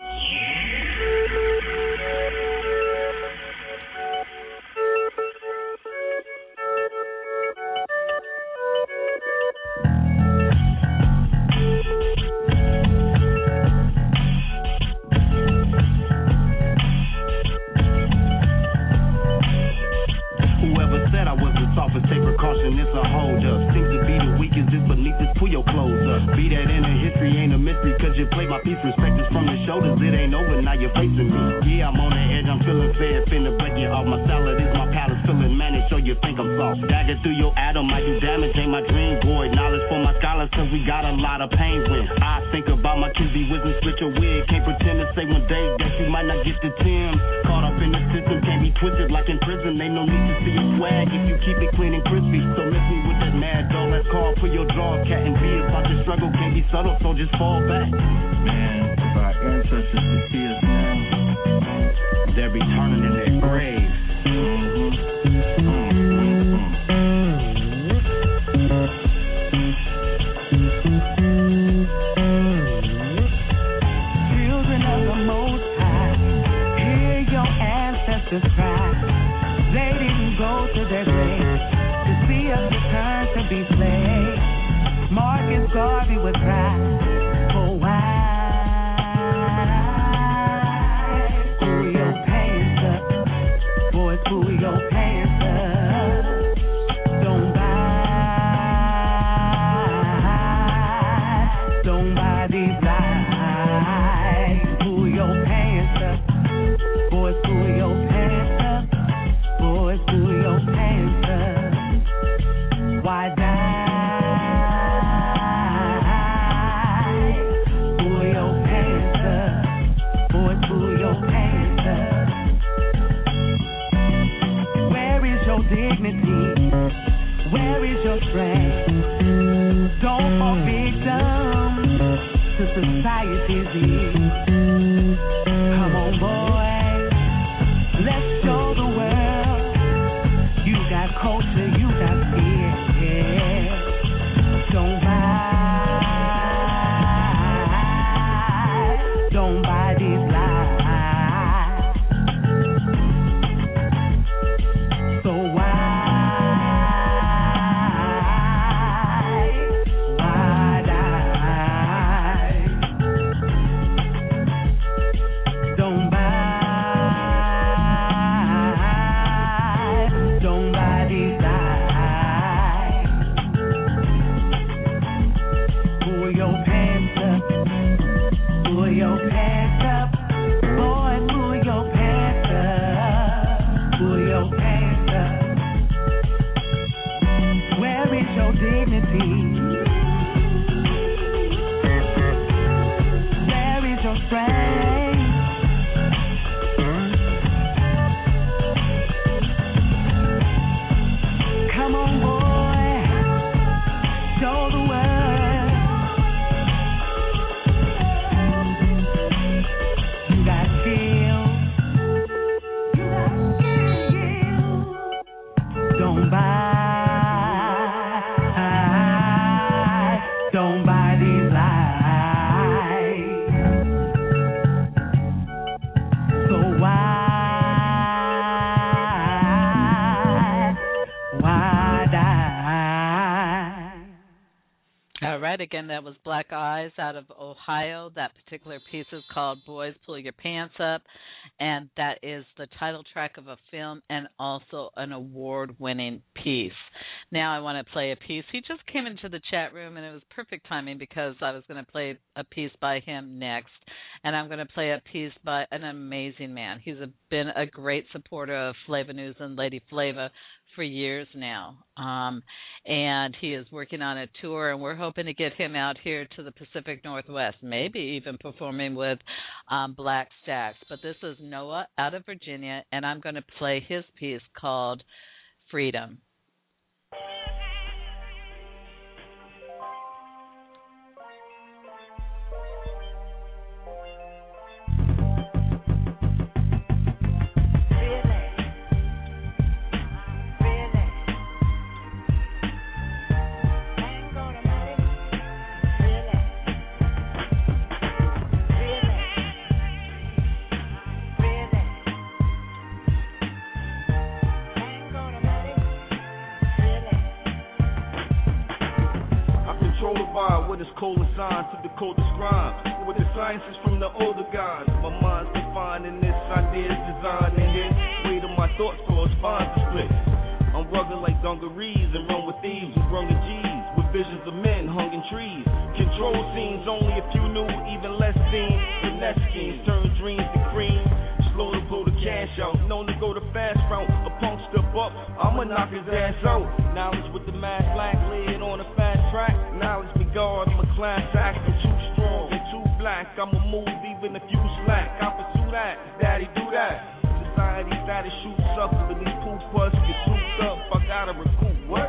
Whoever said I was the softest, take precaution, it's a hold up. Seems to be the weakest, just beneath this, pull your clothes up. Be that in a history, ain't a mystery, cause you play my piece. Respect is from the shoulders, it ain't over, now you're facing me. Yeah, I'm on the edge, I'm feeling fair, finna break you off. My salad is my palace, feeling managed, so you think I'm soft. Dagger through your atom, I do damage, ain't my dream, boy. Knowledge for my scholars, cause we got a lot of pain when I think about my kids, be wisdom, switch your wig. Can't pretend to say one day that you might not get the Tim's. Caught up in the system, can't be twisted like in prison. Ain't no need to see your swag if you keep it clean and crispy. So miss me with that mad doll, let's call for your draw. Cat and be about the struggle, can't be subtle, so just fall back. Man, if our ancestors could see us now, they'll be turning in their graves. Mm-hmm. Children of the Most High, hear your ancestors cry. They didn't go to their grave to see us return to be slaves. Marcus Garvey would cry, for why? Pull your pants up, boys, pull your pants up. Don't buy, don't buy these lies. Pull your pants up, boys, pull your pants up. Boys, pull your pants up. Why die? dignity? Where is your strength? Don't fall victim to society's needs. Come on, boy, let's show the world you got culture, you got fear. Yeah. Don't buy. Don't buy these lies. So why, why die? Don't buy, don't buy these lies. Pull your pants up, pull your pants up, boy, pull your pants up, pull your pants up. Where is your dignity? Where is your strength? Come on, boy, show the world you got skills. You got skills. Don't buy, don't buy these lies. So why, why die? All right, again, that was Black Eyes out of Ohio. That particular piece is called Boys Pull Your Pants Up, and that is the title track of a film and also an award-winning piece. Now I want to play a piece. He just came into the chat room, and it was perfect timing because I was going to play a piece by him next, and I'm going to play a piece by an amazing man. He's a, been a great supporter of Flava News and Lady Flava for years now, um, and he is working on a tour, and we're hoping to get him out here to the Pacific Northwest, maybe even performing with um, Black Stacks. But this is Noah out of Virginia, and I'm going to play his piece called Freedom. What is cold signs to the coldest crime? With the sciences from the older guys. My mind's defining this idea's designed in here. Weight of my thoughts cause spines to split. I'm rugged like dungarees and run with thieves who brung the G's. With visions of men hung in trees. Control scenes only if you knew, even less seen. Finesse schemes turn dreams to cream. Slow to pull the cash out, known to go the fast route. A punk step up, I'ma knock his ass out. Knowledge with the mass black lid on a fast track. Knowledge me guard, I'm a class act. I'm too strong and too black. I'ma move even if you slack. I pursue that, daddy do that. Society status shoots up, but these poop puss get souped up. I gotta recruit what?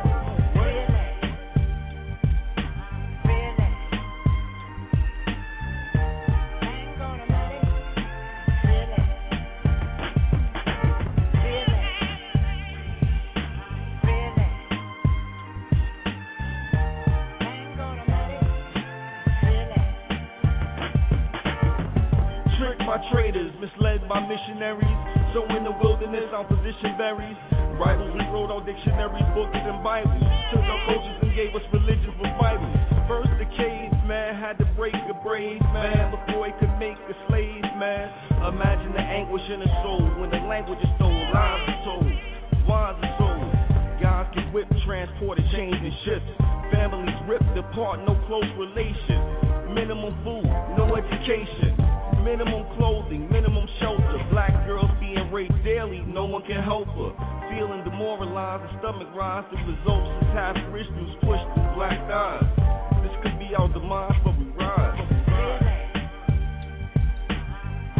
By traders, misled by missionaries. So in the wilderness, our position varies. Rivals, we wrote our dictionaries, books, and Bibles. Took our cultures and gave us religious revivals. First, the caveman had to break a brave man before he could make a slave man. Imagine the anguish in the soul when the language is told, lies are told, wines are sold. Guys get whipped, transported, changed, and shipped. Families ripped apart, no close relations. Minimum food, no education. Minimum clothing, minimum shelter. Black girls being raped daily, no one can help her. Feeling demoralized, the stomach rise. The results is half rich dudes pushed through black eyes. This could be our demise, but we rise.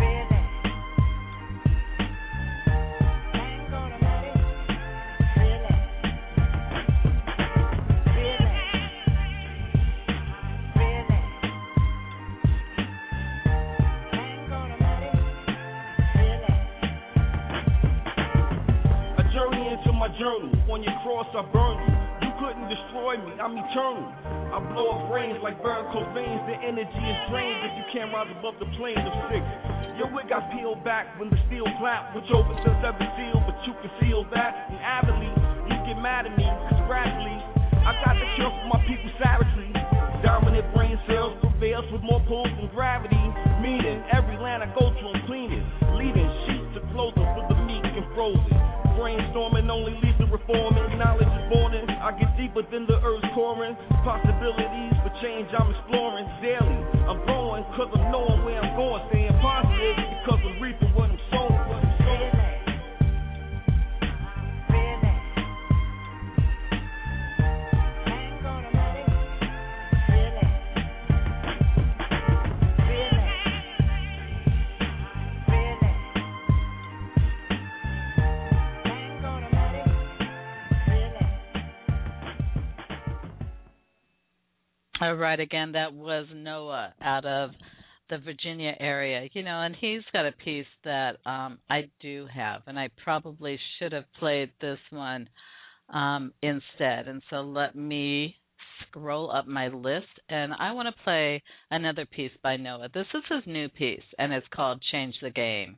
Really? on your cross, I burn you. You couldn't destroy me, I'm eternal. I blow up brains like varicose veins. The energy is drained if you can't rise above the plane of six. Your wig got peeled back when the steel clap, which opens every seal, but you can feel that. And avidly, you get mad at me, cause gradually, I got the cure for my people savagely. Dominant brain cells prevails with more pulls than gravity. Meaning, every land I go to, I'm cleaning. Leading sheets to clothing for the meek and frozen. Brainstorming only leads to reforming. Knowledge is born in. I get deeper than the earth's coring. Possibilities for change I'm exploring daily. I'm growing cause I'm knowing where I'm going. Staying positive because I'm reaping what I'm sowing. What I'm sowing. All right, again, that was Noah out of the Virginia area. You know, and he's got a piece that um, I do have, and I probably should have played this one um, instead. And so let me scroll up my list, and I want to play another piece by Noah. This is his new piece, and it's called Change the Game.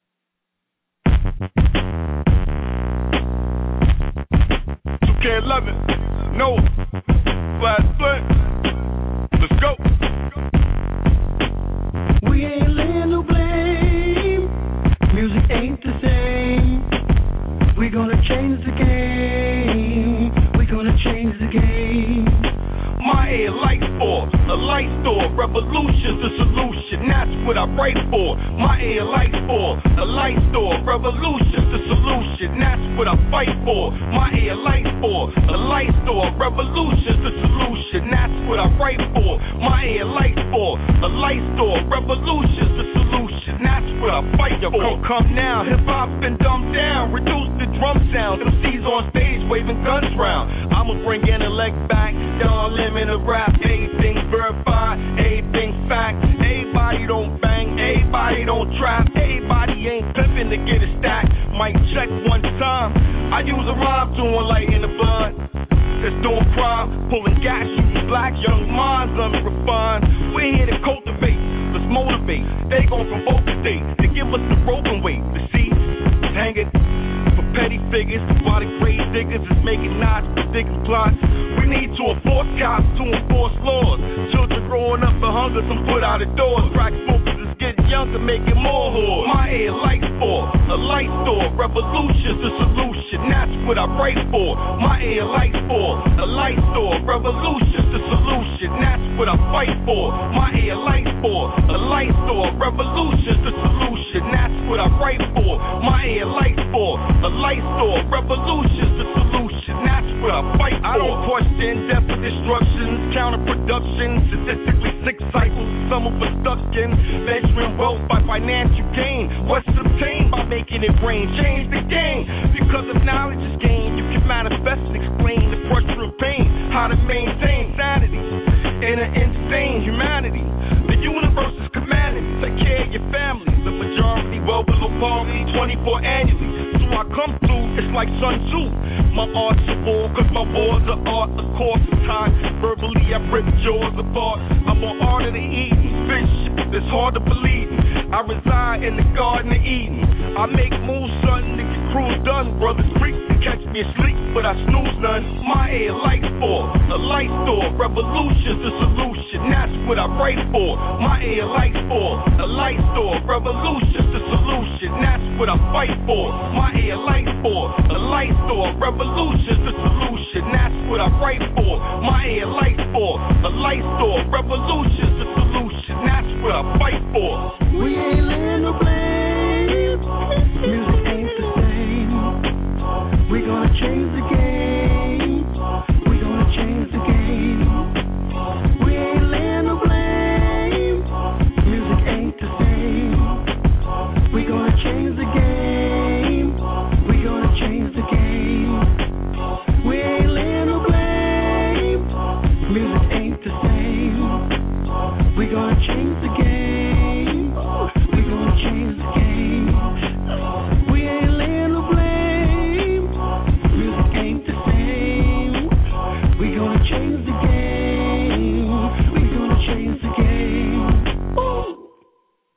two K eleven, Noah, Flash Flint. Let's go. We ain't laying no blame. Music ain't the same. We gonna change the game. We gonna change the game. My air light for a light store. Revolution's the solution. That's what I write for. My air light for a light store. Revolution's the solution. That's what I fight for. My air light for a light store. Revolution's the solution. That's what I write for. My air light for a light store. Revolution's the solution. That's what I fight for. Yo, come now. Hip hop been dumbed down. Reduce the drum sound. M Cs on stage waving guns round. I'ma bring intellect back. Don't limit a rap. Everything verified. Everything fact. Everybody don't bang. Everybody don't trap. Everybody ain't pimping to get a stack. Might check one time. I use a rhyme to enlighten the blood. That's doing crime, pulling gas, shooting black, young minds unrefined. We're here to cultivate, let's motivate. They gon' provoke the state to give us the broken weight. The seats, hang it for petty figures, while the grave diggers is making knots, digging plots. We need to enforce cops to enforce laws. Children growing up in hunger, some put out of doors. Crack smokers is getting younger, making more whores. My air light for a light store. Revolution's the solution. That's what I write for. My air light for a light store. Revolution's the solution. That's what I fight for. My air light for a light store. Revolution's the solution. That's what I write for. My air light for a light store. Revolution's the solution. That's what I fight for. I don't question death for destruction, counterproduction, statistically sick cycles, summer for stuck skin, measuring wealth by financial gain. What's obtained by making it rain? Change the game. Because if knowledge is gained, you can manifest and explain the pressure of pain. How to maintain sanity in an insane humanity. The universe is commanding, take care of your family. The majority well below poverty, twenty-four annually. So I come through, it's like Sun Tzu. My art's a war, cause my wars are art, of course of time. Verbally I rip jaws apart. I'm on art of the Eden, fish, it's hard to believe. I reside in the Garden of Eden. I make moves, son, to get cruise done. Brothers freak to catch me asleep, but I snooze none. My air light for a light store. Revolution's the solution. That's what I write for. My air light for a light store. Revolution's the solution. That's what I fight for. My air light for a light store. Revolution's the solution. That's what I write for. My air light for a light store. Revolution's the solution. That's what I fight for. We ain't laying no blame. Music ain't the same. We gonna change the game. We gonna change the game. We ain't laying no blame. Music ain't the same. We gonna change the game. We gonna change the game. We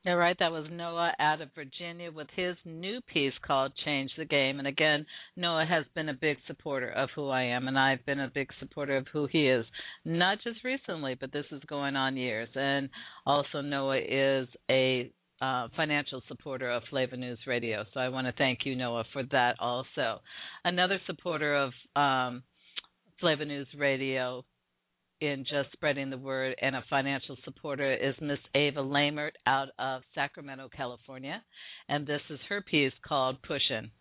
Yeah, right. That was Noah out of Virginia with his new piece called Change the Game. And again, Noah has been a big supporter of who I am, and I've been a big supporter of who he is, not just recently, but this is going on years. And also Noah is a uh, financial supporter of Flavor News Radio. So I want to thank you, Noah, for that also. Another supporter of um, Flavor News Radio in just spreading the word and a financial supporter is Miss Ava Lamert out of Sacramento, California, and this is her piece called Pushin'.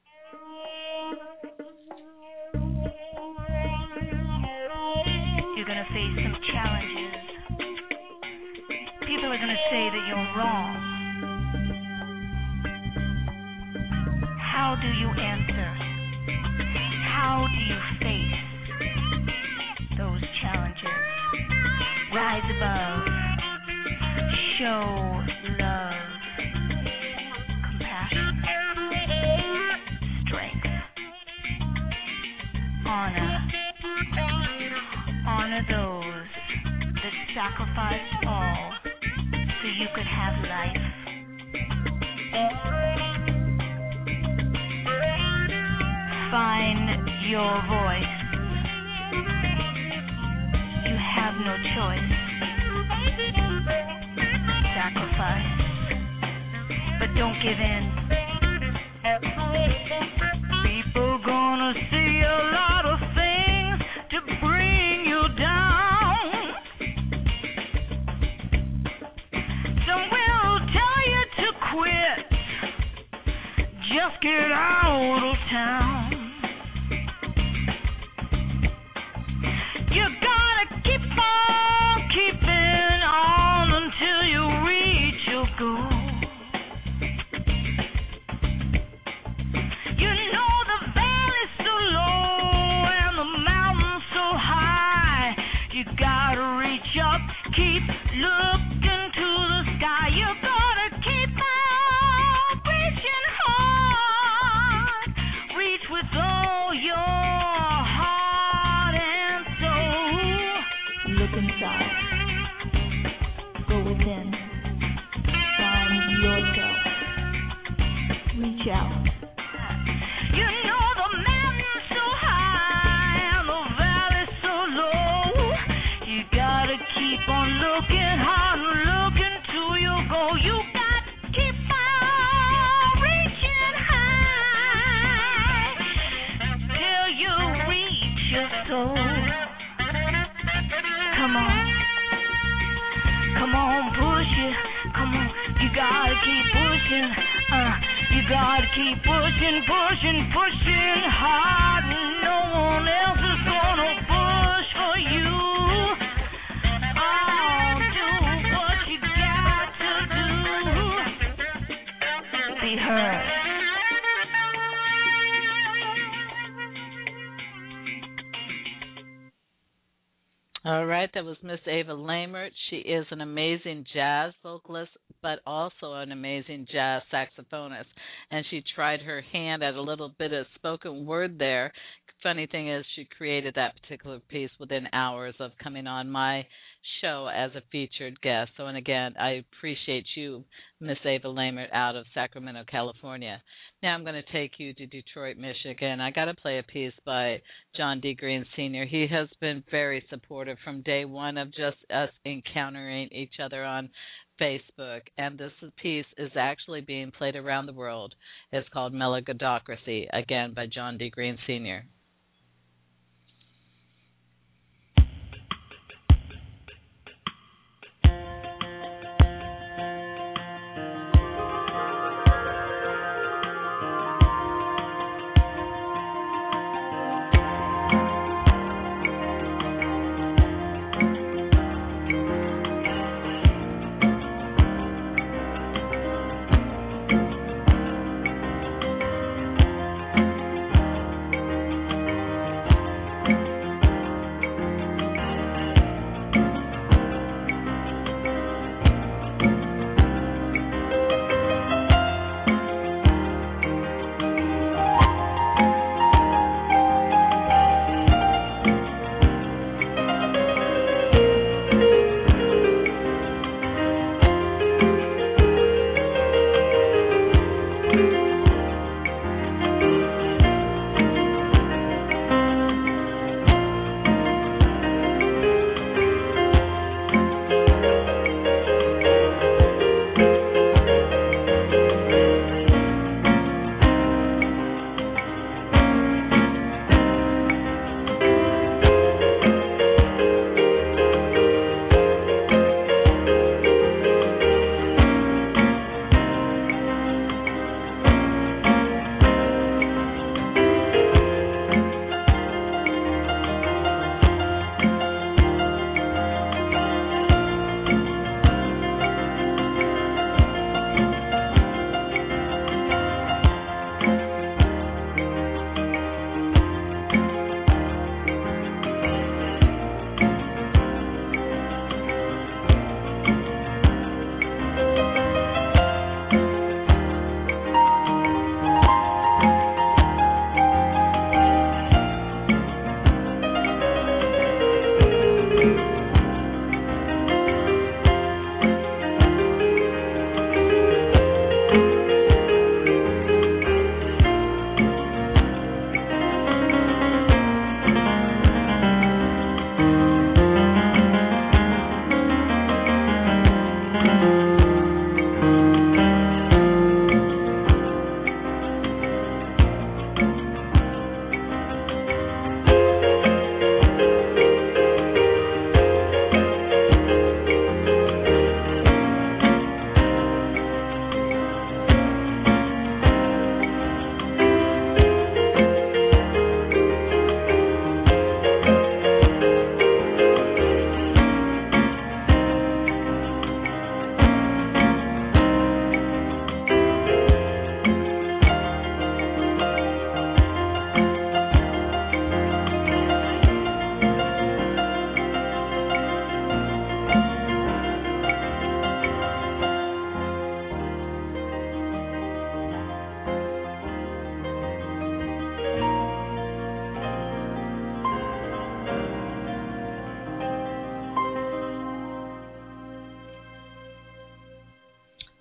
You're going to face some challenges. People are going to say that you're wrong. How do you answer? How do you face those challenges? Rise above. Show love, compassion, strength, honor. Honor those that sacrificed all so you could have life. Find your voice. You have no choice. Sacrifice, but don't give in. People gonna see a lot of things to bring you down. Some will tell you to quit. Just get out of town. You gotta keep on keeping on until you reach your goal. You know the valley's so low and the mountain's so high. You gotta reach up, keep looking to the sky. You gotta keep on reaching hard. Reach with all your heart and soul. Look inside. Go within. Find yourself. Reach out. You know the mountain's so high and the valley's so low. You gotta keep on looking hard and looking to your goal. You got to keep on reaching high till you reach your soul. Come on. Come on, push it. Come on. You gotta keep pushing. Uh, you gotta keep pushing, pushing, pushing hard. No one else is gonna push for you. Oh, do what you got to do. Be heard. All right, that was Miss Ava Lamert. She is an amazing jazz vocalist, but also an amazing jazz saxophonist. And she tried her hand at a little bit of spoken word there. Funny thing is, she created that particular piece within hours of coming on my show as a featured guest. So, and again, I appreciate you, Miss Ava Lamert, out of Sacramento, California. Now I'm going to take you to Detroit, Michigan. I got to play a piece by John D. Green Senior He has been very supportive from day one of just us encountering each other on Facebook. And this piece is actually being played around the world. It's called Melagodocracy, again by John D. Green Senior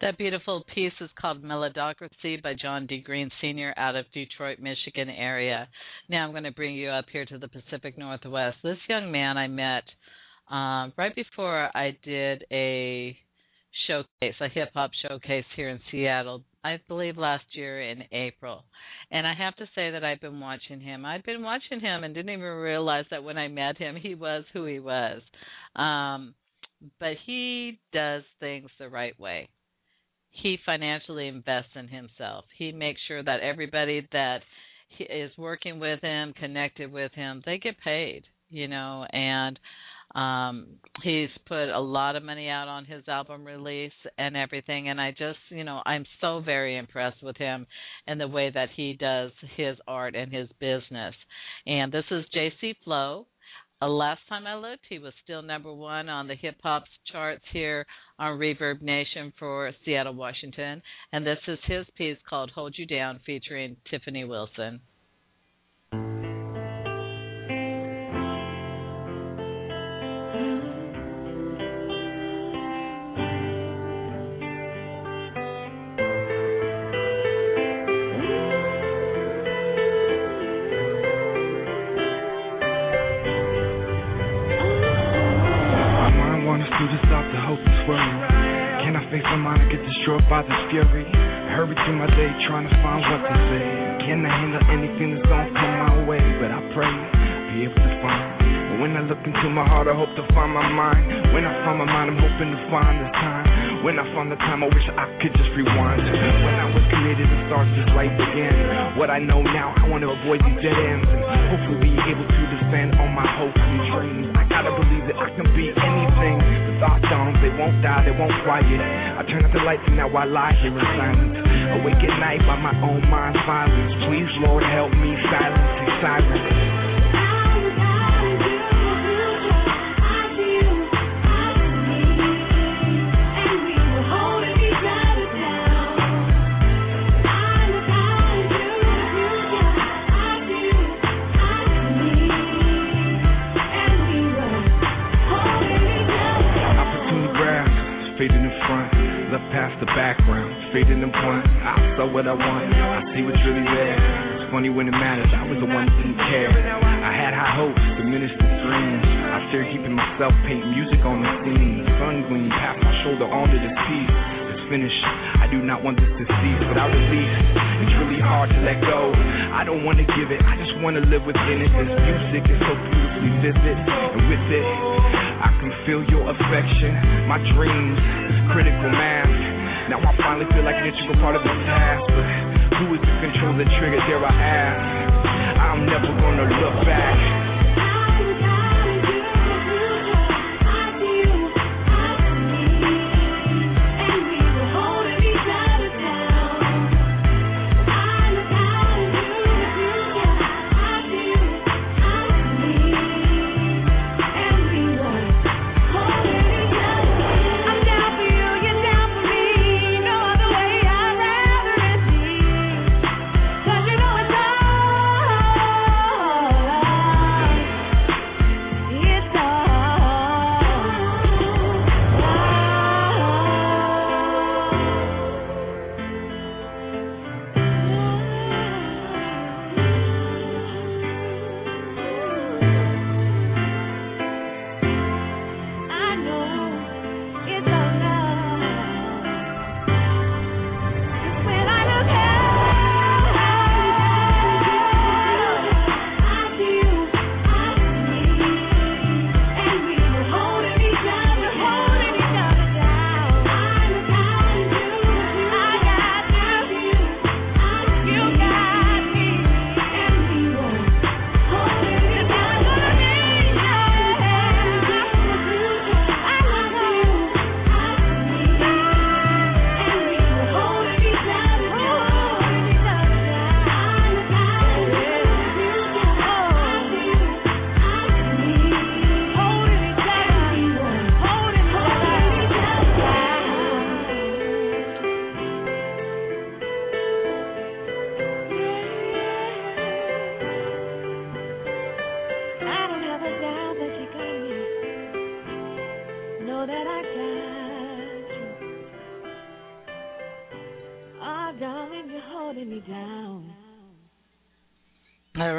That beautiful piece is called Melodocracy by John D. Green Senior out of Detroit, Michigan area. Now I'm going to bring you up here to the Pacific Northwest. This young man I met um, right before I did a showcase, a hip-hop showcase here in Seattle, I believe last year in April. And I have to say that I've been watching him. I'd been watching him and didn't even realize that when I met him, he was who he was. Um, but he does things the right way. He financially invests in himself. He makes sure that everybody that he is working with him, connected with him, they get paid, you know, and um, he's put a lot of money out on his album release and everything, and I just, you know, I'm so very impressed with him and the way that he does his art and his business. And this is J C Flow. Uh, last time I looked, he was still number one on the hip-hop charts here on Reverb Nation for Seattle, Washington. And this is his piece called Hold You Down, featuring Tiffany Wilson. By this fury, hurry through my day trying to find what to say. Can I handle anything that's gonna come my way? But I pray I'll be able to find. But when I look into my heart, I hope to find my mind. When I find my mind, I'm hoping to find the time. When I find the time, I wish I could just rewind. When I was created, the stars just life began. What I know now, I want to avoid these dead ends and hopefully be able to defend all my hopes and dreams. I gotta believe that I can be anything. The thoughts songs, they won't die, they won't quiet. I turn out the lights and now I lie here in silence. Awake at night by my own mind's violence. Please, Lord, help me silence these sirens. Fading in front, left past the background, fading in front. I saw what I want, I see what's really there. It's funny when it matters, I was the one who didn't care. I had high hopes, diminished the dreams. I started keeping myself, paint music on the scene. The sun gleam past my shoulder onto this piece. It's finished, I do not want this to cease. Without release, it's really hard to let go. I don't want to give it, I just want to live within it. This music is so beautifully vivid, and with it, I can feel your affection, my dreams, critical mass. Now I finally feel like an integral part of the task. But who is to control the trigger, dare I ask? I'm never gonna look back.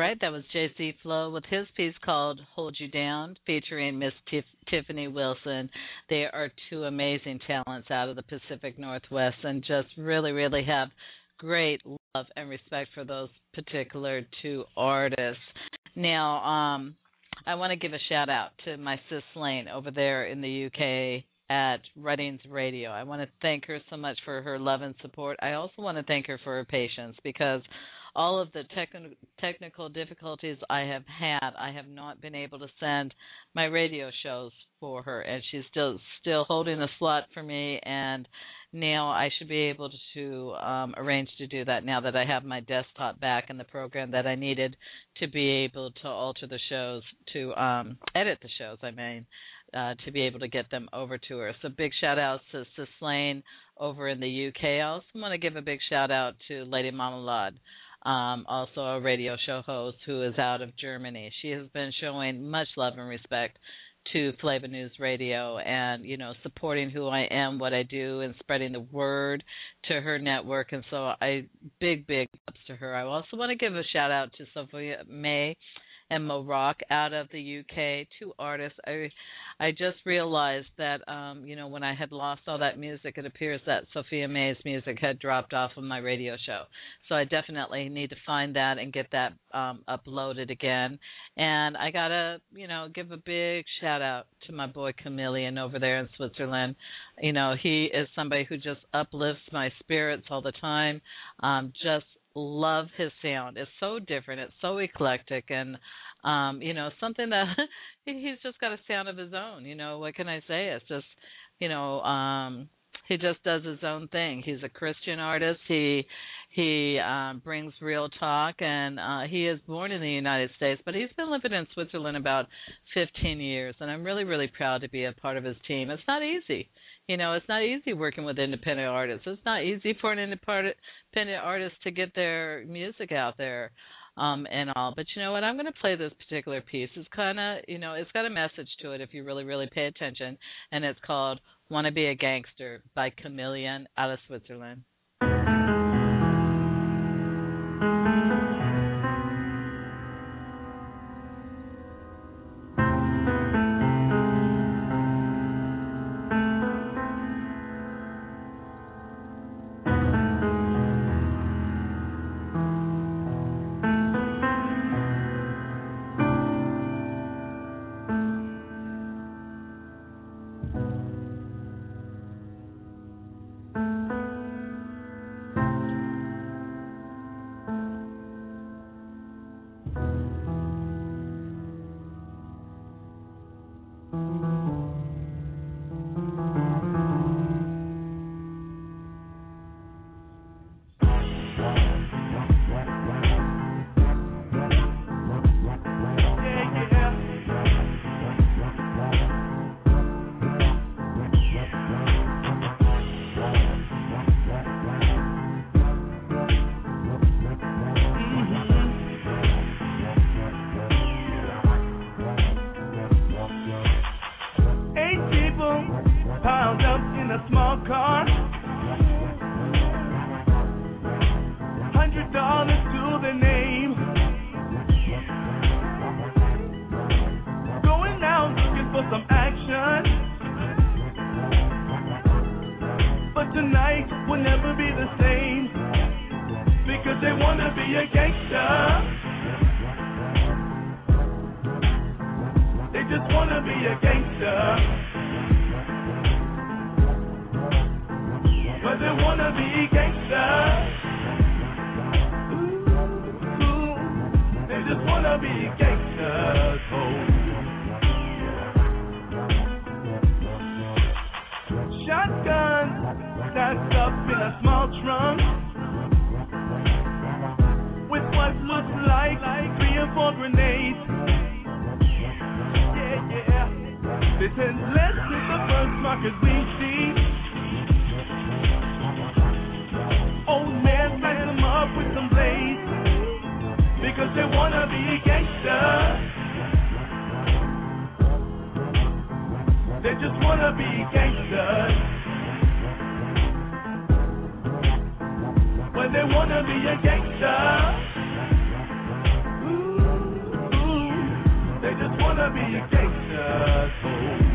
right, that was J C Flow with his piece called Hold You Down, featuring Miss Tif- Tiffany Wilson. They are two amazing talents out of the Pacific Northwest and just really, really have great love and respect for those particular two artists. Now, um, I want to give a shout out to my sis Lane over there in the U K at Reddings Radio. I want to thank her so much for her love and support. I also want to thank her for her patience, because all of the techn- technical difficulties I have had, I have not been able to send my radio shows for her, and she's still still holding a slot for me, and now I should be able to um, arrange to do that now that I have my desktop back and the program that I needed to be able to alter the shows, to um, edit the shows, I mean, uh, to be able to get them over to her. So big shout-outs to Sis Lane over in the U K. I also want to give a big shout-out to Lady Mama Lod, um, also a radio show host who is out of Germany. She has been showing much love and respect to Flavor News Radio and, you know, supporting who I am, what I do, and spreading the word to her network. And so I big, big ups to her. I also want to give a shout-out to Sophia May and Mo Rock out of the U K, two artists. I I just realized that, um, you know, when I had lost all that music, it appears that Sophia May's music had dropped off of my radio show. So I definitely need to find that and get that um, uploaded again. And I got to, you know, give a big shout-out to my boy Chameleon over there in Switzerland. You know, he is somebody who just uplifts my spirits all the time. Um, just love his sound. It's so different. It's so eclectic, and um, you know, something that he's just got a sound of his own. You know, what can I say? It's just, you know, um, he just does his own thing. He's a Christian artist. He he um, brings real talk, and uh, he is born in the United States, but he's been living in Switzerland about fifteen years, and I'm really, really proud to be a part of his team. It's not easy. You know, it's not easy working with independent artists. It's not easy for an independent artist to get their music out there um, and all. But you know what? I'm going to play this particular piece. It's kind of, you know, it's got a message to it if you really, really pay attention. And it's called Wanna Be a Gangster by Chameleon out of Switzerland. When they wanna be a gangster, ooh, wanna be a gangster. Oh.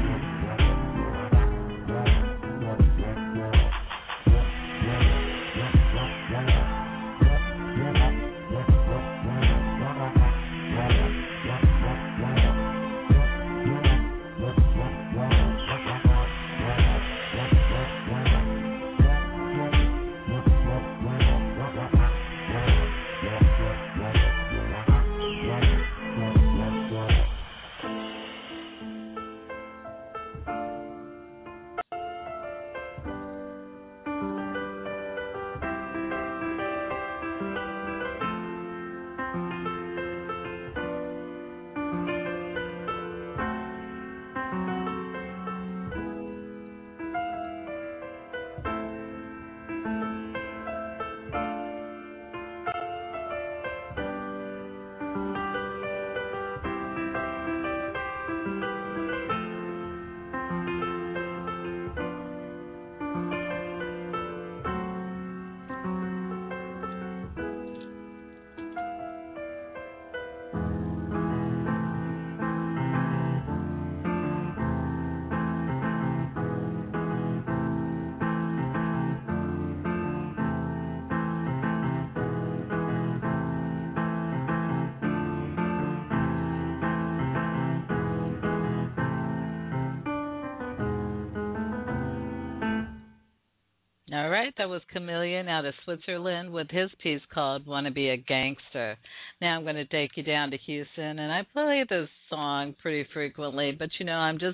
All right, that was Chameleon out of Switzerland with his piece called Wanna Be a Gangster. Now I'm going to take you down to Houston, and I play this song pretty frequently, but you know, I'm just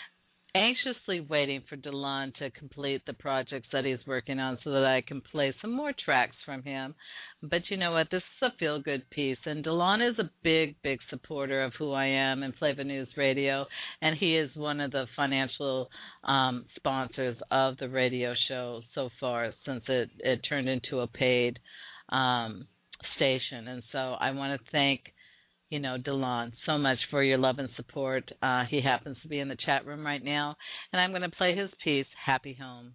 anxiously waiting for DeLon to complete the projects that he's working on so that I can play some more tracks from him. But you know what? This is a feel-good piece, and DeLon is a big, big supporter of who I am and Flavor News Radio, and he is one of the financial um, sponsors of the radio show so far since it, it turned into a paid um, station. And so I want to thank, you know, DeLon so much for your love and support. Uh, he happens to be in the chat room right now, and I'm going to play his piece, Happy Home.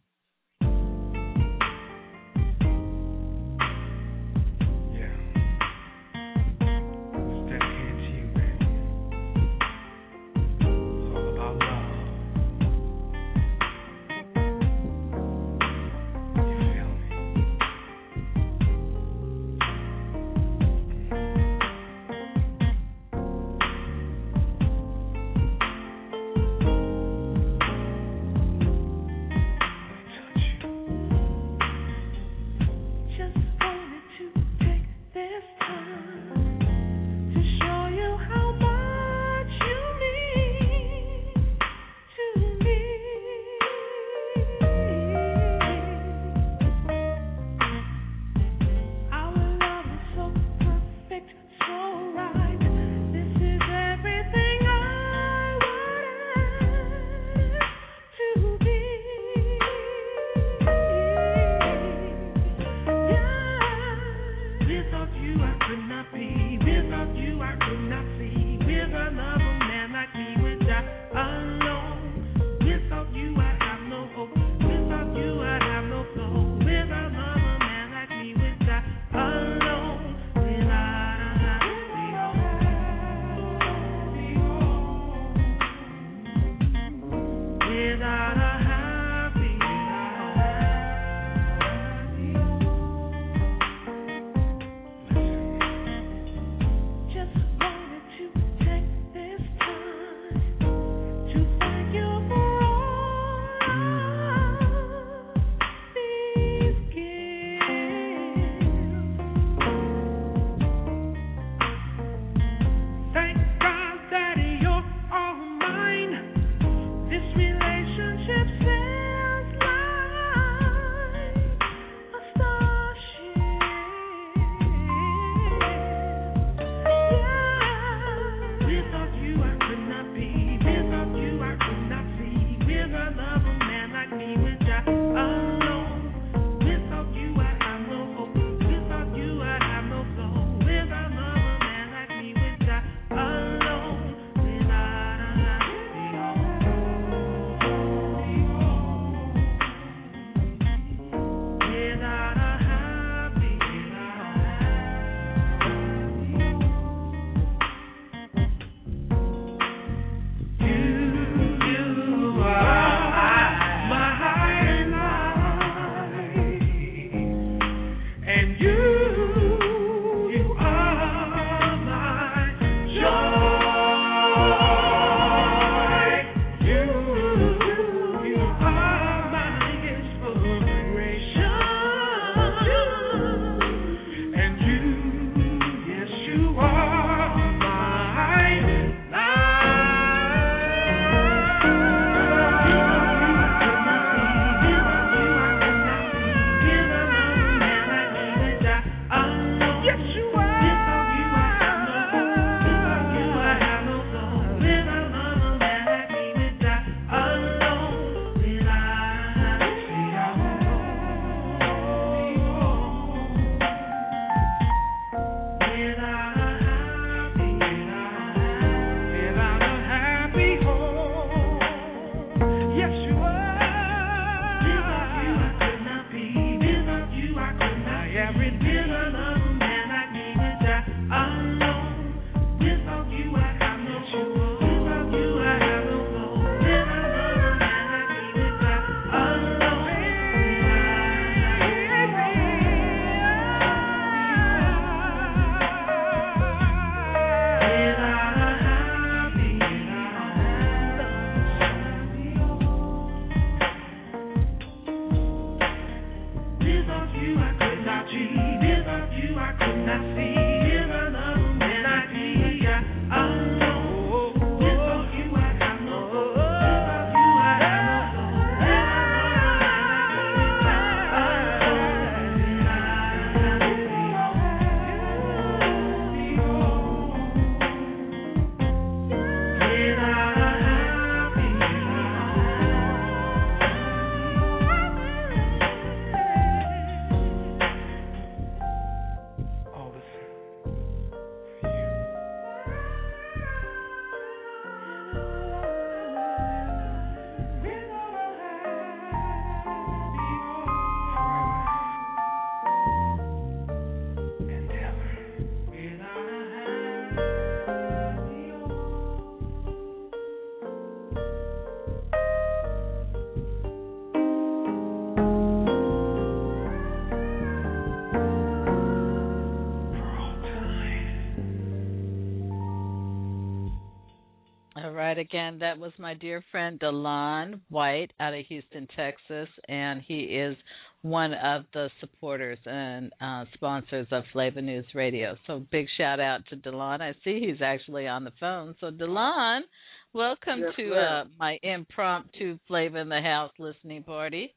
right. Again, that was my dear friend DeLon White out of Houston, Texas, and he is one of the supporters and uh, sponsors of Flavor News Radio. So big shout out to DeLon. I see he's actually on the phone. So DeLon, welcome yes, to uh, my impromptu Flavor in the House listening party.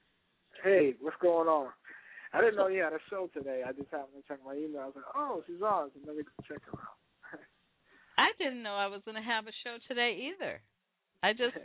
Hey, what's going on? I didn't know you had a show today. I just happened to check my email. I was like, oh, she's on, so let me go check her out. I didn't know I was going to have a show today either. I just,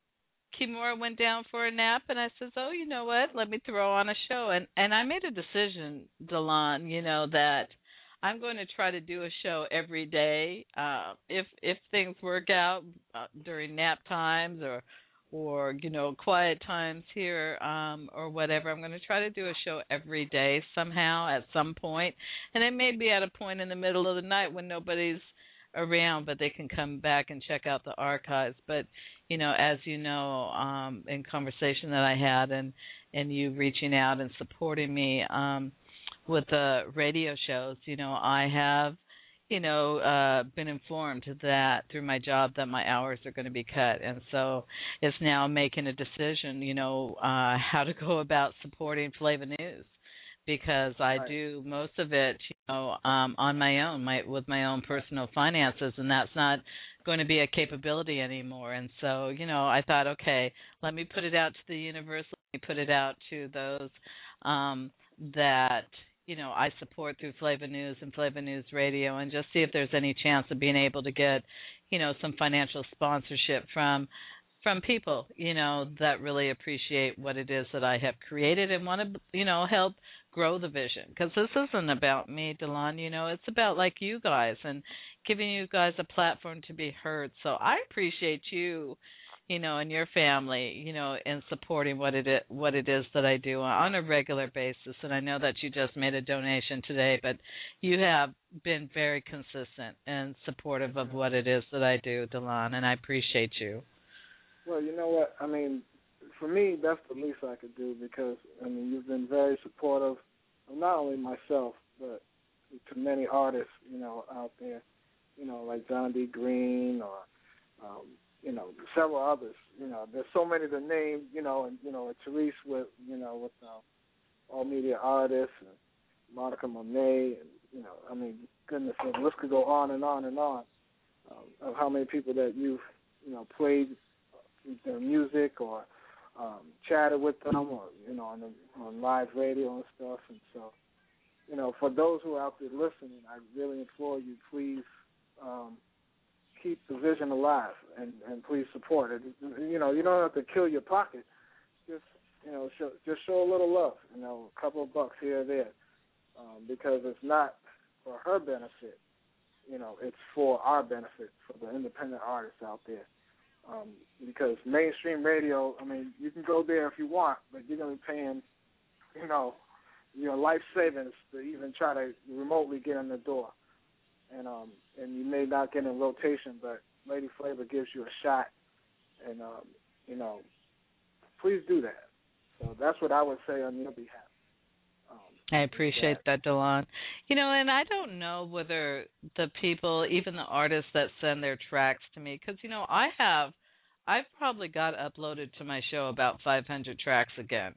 Kimura went down for a nap, and I says, oh, you know what, let me throw on a show. And, and I made a decision, DeLon, you know, that I'm going to try to do a show every day. Uh, if if things work out uh, during nap times or, or, you know, quiet times here um, or whatever, I'm going to try to do a show every day somehow at some point. And it may be at a point in the middle of the night when nobody's around, but they can come back and check out the archives. But, you know, as you know, um, in conversation that I had and, and you reaching out and supporting me um, with the radio shows, you know, I have you know, uh, been informed that through my job that my hours are going to be cut. And so it's now making a decision, you know, uh, how to go about supporting Flavor News, because I right. do most of it, you know, um, on my own, my, with my own personal finances, and that's not going to be a capability anymore. And so, you know, I thought, okay, let me put it out to the universe, let me put it out to those um, that, you know, I support through Flavor News and Flavor News Radio, and just see if there's any chance of being able to get, you know, some financial sponsorship from from people, you know, that really appreciate what it is that I have created and want to, you know, help grow the vision. Because this isn't about me, DeLon, you know, it's about like you guys and giving you guys a platform to be heard. So I appreciate you, you know, and your family, you know, in supporting what it is, what it is that I do on a regular basis. And I know that you just made a donation today, but you have been very consistent and supportive of what it is that I do, DeLon, and I appreciate you. Well, you know what? I mean, for me, that's the least I could do, because, I mean, you've been very supportive of not only myself, but to many artists, you know, out there, you know, like John D. Green or, um, you know, several others. You know, there's so many to name, you know, and, you know, Therese with, you know, with uh, All Media Artists and Monica Monet, and, you know, I mean, goodness, the list could go on and on and on um, of how many people that you've, you know, played their music or um, chatted with them, or, you know, on, the, on live radio and stuff. And so, you know, for those who are out there listening, I really implore you, please um, keep the vision alive and, and please support it. You know, you don't have to kill your pocket. Just, you know, show, just show a little love, you know, a couple of bucks here or there, um, because it's not for her benefit. You know, it's for our benefit, for the independent artists out there. Um, because mainstream radio, I mean, you can go there if you want, but you're going to be paying, you know, your life savings to even try to remotely get in the door. And um, and you may not get in rotation, but Lady Flavor gives you a shot. And, um, you know, please do that. So that's what I would say on your behalf. Um, I appreciate that, DeLon. You know, and I don't know whether the people, even the artists that send their tracks to me, because, you know, I have, I've probably got uploaded to my show about five hundred tracks again.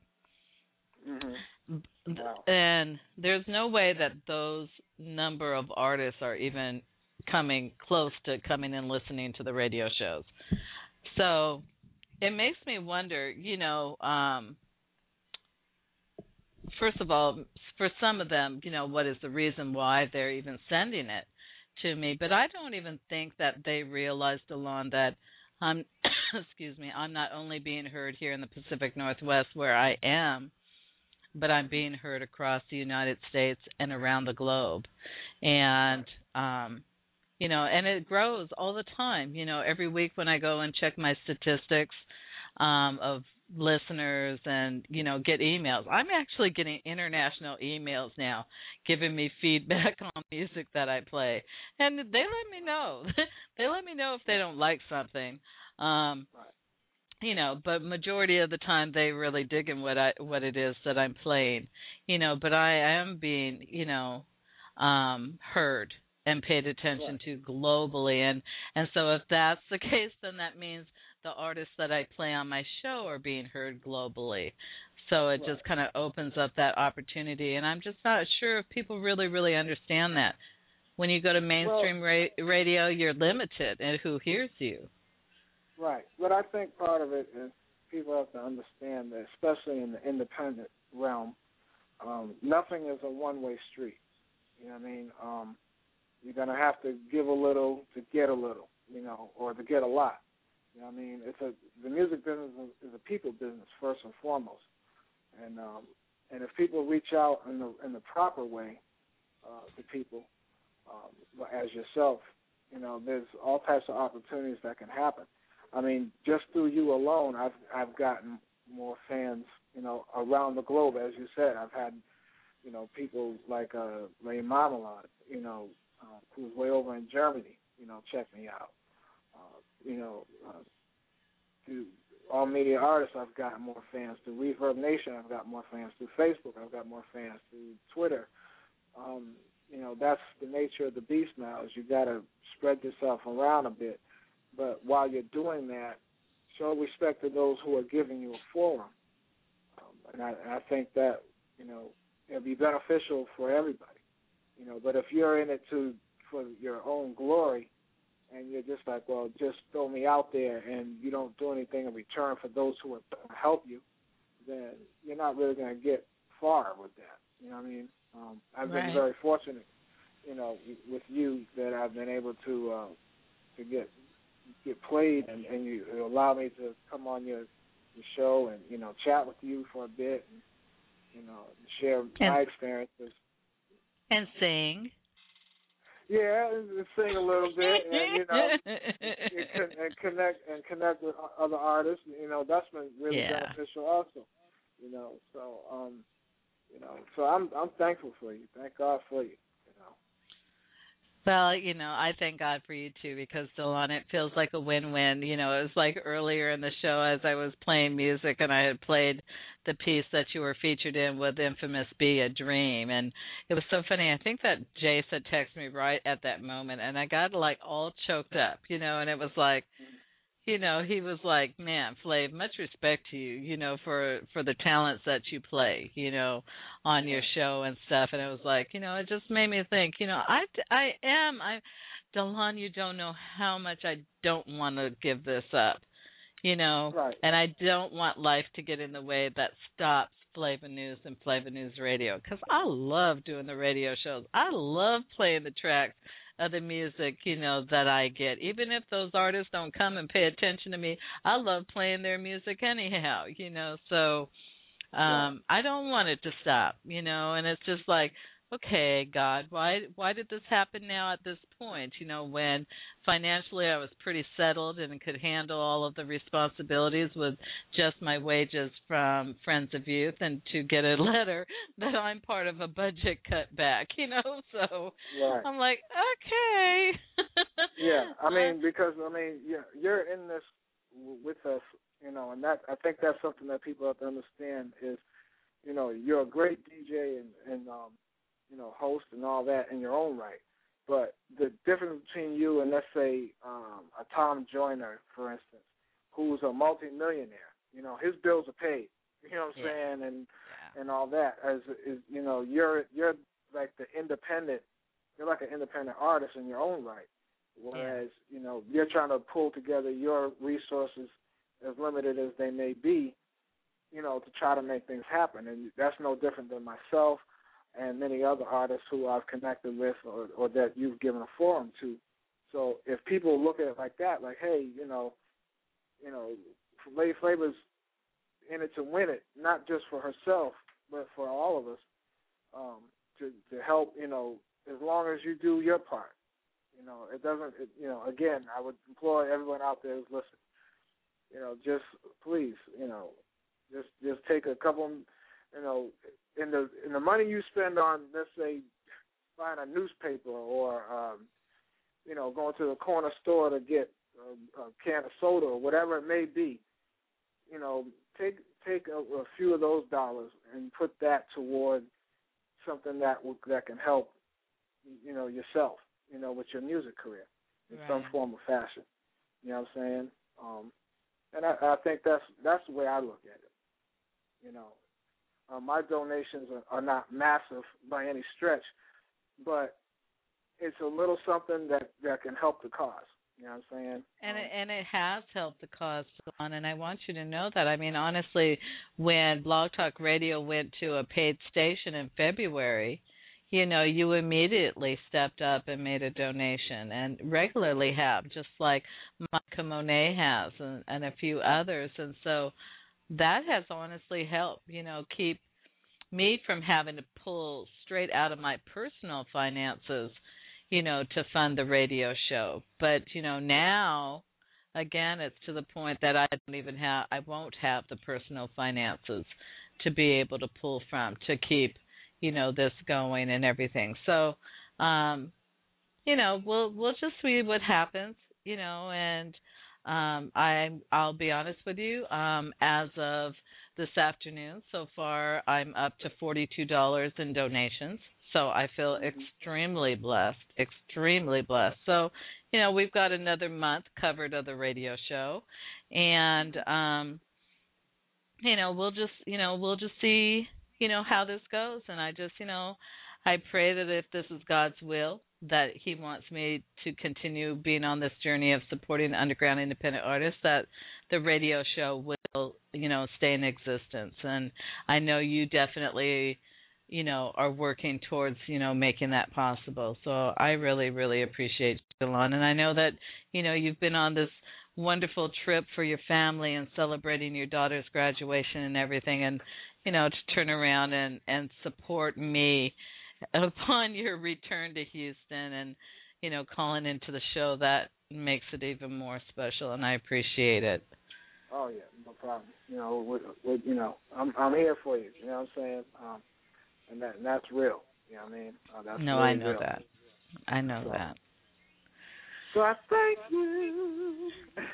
Mm-hmm. Wow. And there's no way that those number of artists are even coming close to coming and listening to the radio shows. So it makes me wonder, you know, um, first of all, for some of them, you know, what is the reason why they're even sending it to me? But I don't even think that they realize, DeLon, that I'm, excuse me, I'm not only being heard here in the Pacific Northwest where I am, but I'm being heard across the United States and around the globe. And, um, you know, and it grows all the time. You know, every week when I go and check my statistics um, of listeners and, you know, get emails. I'm actually getting international emails now giving me feedback on music that I play. And they let me know. They let me know if they don't like something. Um, you know, but majority of the time they really dig in what I what it is that I'm playing. You know, but I am being, you know, um, heard and paid attention right. to globally. And, and so if that's the case, then that means the artists that I play on my show are being heard globally. So it right. just kind of opens up that opportunity. And I'm just not sure if people really, really understand that. When you go to mainstream well, ra- radio, you're limited in who hears you. Right. But I think part of it is people have to understand that, especially in the independent realm, um, nothing is a one-way street. You know what I mean? Um, you're going to have to give a little to get a little, you know, or to get a lot. You know what I mean? It's a the music business is a people business first and foremost. And um, and if people reach out in the in the proper way uh, to people, um, as yourself, you know, there's all types of opportunities that can happen. I mean, just through you alone, I've I've gotten more fans, you know, around the globe. As you said, I've had, you know, people like uh, Ray Marmalade, you know, uh, who's way over in Germany, you know, check me out. Uh, you know, uh, through All Media Artists, I've gotten more fans. Through Reverb Nation, I've got more fans. Through Facebook, I've got more fans. Through Twitter, um, you know, that's the nature of the beast now. Is you got to spread yourself around a bit. But while you're doing that, show respect to those who are giving you a forum. Um, and I, I think that, you know, it'll be beneficial for everybody. You know, but if you're in it to for your own glory, and you're just like, well, just throw me out there, and you don't do anything in return for those who are going to help you, then you're not really going to get far with that. You know what I mean? Um, I've right. been very fortunate, you know, with you that I've been able to uh, to get get played, and, and you allow me to come on your, your show and, you know, chat with you for a bit and, you know, share and, my experiences. And sing. Yeah, and sing a little bit, and, you know, and, and connect and connect with other artists. You know, that's been really yeah. beneficial also. You know, so um, you know, so I'm I'm thankful for you. Thank God for you. Well, you know, I thank God for you, too, because, Delon, it feels like a win-win. You know, it was like earlier in the show as I was playing music and I had played the piece that you were featured in with Infamous Be a Dream. And it was so funny. I think that Jace had texted me right at that moment, and I got, like, all choked up, you know, and it was like, you know, he was like, man, Flav, much respect to you, you know, for, for the talents that you play, you know, on your show and stuff. And it was like, you know, it just made me think, you know, I, I am, I, Delon, you don't know how much I don't want to give this up, you know, right. and I don't want life to get in the way that stops Flavor News and Flavor News Radio, because I love doing the radio shows. I love playing the tracks of the music, you know, that I get. Even if those artists don't come and pay attention to me, I love playing their music anyhow, you know. So um, yeah. I don't want it to stop, you know, and it's just like, okay, God, why why did this happen now at this point? You know, when financially I was pretty settled and could handle all of the responsibilities with just my wages from Friends of Youth, and to get a letter that I'm part of a budget cutback, you know, so right. I'm like, okay. yeah, I mean, because, I mean, yeah, you're in this with us, you know, and that I think that's something that people have to understand is, you know, you're a great D J and, and um, you know, host and all that in your own right. But the difference between you and, let's say, um, a Tom Joyner, for instance, who's a multimillionaire, you know, his bills are paid. You know what I'm yeah. saying, and yeah. and all that. As is, you know, you're you're like the independent. You're like an independent artist in your own right. Whereas, yeah. you know, you're trying to pull together your resources, as limited as they may be, you know, to try to make things happen. And that's no different than myself and many other artists who I've connected with or, or that you've given a forum to. So if people look at it like that, like, hey, you know, you know, Lady Flavor's in it to win it, not just for herself, but for all of us, um, to to help, you know, as long as you do your part. You know, it doesn't, it, you know, again, I would implore everyone out there who's listening, you know, just please, you know, just just take a couple, you know, in the in the money you spend on, let's say, buying a newspaper or, um, you know, going to the corner store to get a, a can of soda or whatever it may be, you know, take take a, a few of those dollars and put that toward something that will, that can help, you know, yourself. you know, with your music career in right. some form or fashion. You know what I'm saying? Um, and I, I think that's that's the way I look at it. You know, uh, my donations are, are not massive by any stretch, but it's a little something that, that can help the cause. You know what I'm saying? And um, it, and it has helped the cause, Delon, and I want you to know that. I mean, honestly, when Blog Talk Radio went to a paid station in February, you know, you immediately stepped up and made a donation, and regularly have, just like Monica Monet has, and, and a few others. And so that has honestly helped, you know, keep me from having to pull straight out of my personal finances, you know, to fund the radio show. But, you know, now, again, it's to the point that I don't even have, I won't have the personal finances to be able to pull from to keep, you know, this going and everything. So, um, you know, we'll we'll just see what happens, you know, and um, I I'll be honest with you, um, as of this afternoon, so far I'm up to forty-two dollars in donations. So I feel extremely blessed, extremely blessed. So, you know, we've got another month covered of the radio show, and um, you know, we'll just, you know, we'll just see, you know, how this goes. And I just, you know, I pray that if this is God's will, that He wants me to continue being on this journey of supporting underground independent artists, that the radio show will, you know, stay in existence. And I know you definitely, you know, are working towards, you know, making that possible. So I really, really appreciate you, Delon. And I know that, you know, you've been on this wonderful trip for your family and celebrating your daughter's graduation and everything, and, you know, to turn around and, and support me upon your return to Houston and, you know, calling into the show, that makes it even more special, and I appreciate it. Oh, yeah, no problem. You know, with, with, you know, I'm I'm here for you, you know what I'm saying? Um, and, that, and that's real, you know what I mean? Uh, that's no, really I know real. that. I know so, that. So I thank you.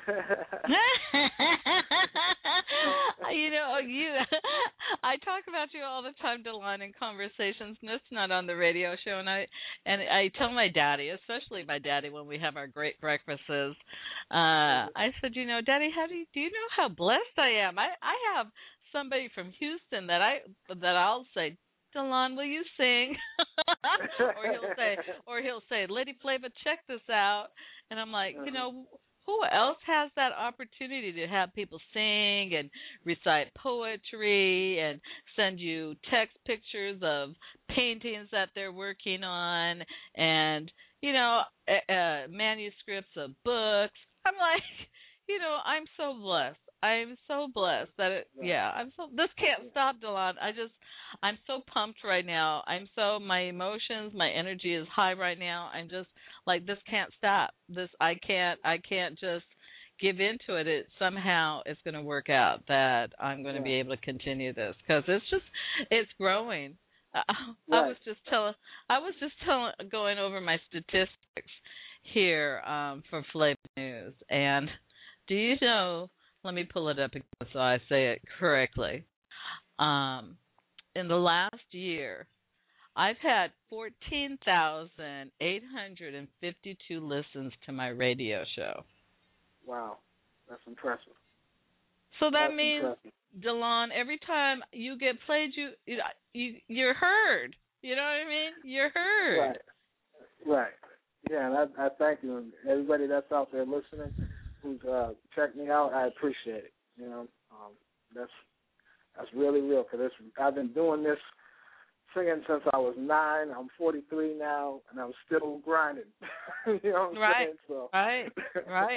You know, you. I talk about you all the time, Delon, in conversations, and it's not on the radio show. And I and I tell my daddy, especially my daddy, when we have our great breakfasts, uh, I said, you know, Daddy, how do you, do you know how blessed I am? I I have somebody from Houston that I that I'll say, Delon, will you sing? or he'll say, or he'll say, Lady Flava, check this out. And I'm like, you know, who else has that opportunity to have people sing and recite poetry and send you text pictures of paintings that they're working on and, you know, uh, uh, manuscripts of books? I'm like, you know, I'm so blessed. I'm so blessed that it, yeah, I'm so, this can't stop, Delon. I just, I'm so pumped right now. I'm so, my emotions, my energy is high right now. I'm just like, this can't stop. This, I can't, I can't just give into it. It somehow it's going to work out that I'm going to be able to continue this, because it's just, it's growing. Uh, right. I was just telling, I was just telling, going over my statistics here um, for Flava News, and do you know? Let me pull it up again so I say it correctly. Um, in the last year, I've had fourteen thousand eight hundred fifty-two listens to my radio show. Wow, that's impressive. So that that's means, impressive. Delon, every time you get played, you, you you're heard. You know what I mean? You're heard. Right. Right. Yeah, and I, I thank you. Everybody that's out there listening, who's uh, checked me out, I appreciate it. You know, um, that's that's really real, because I've been doing this singing since I was nine. I'm forty-three now, and I'm still grinding. You know what I'm right. saying? So. Right, right.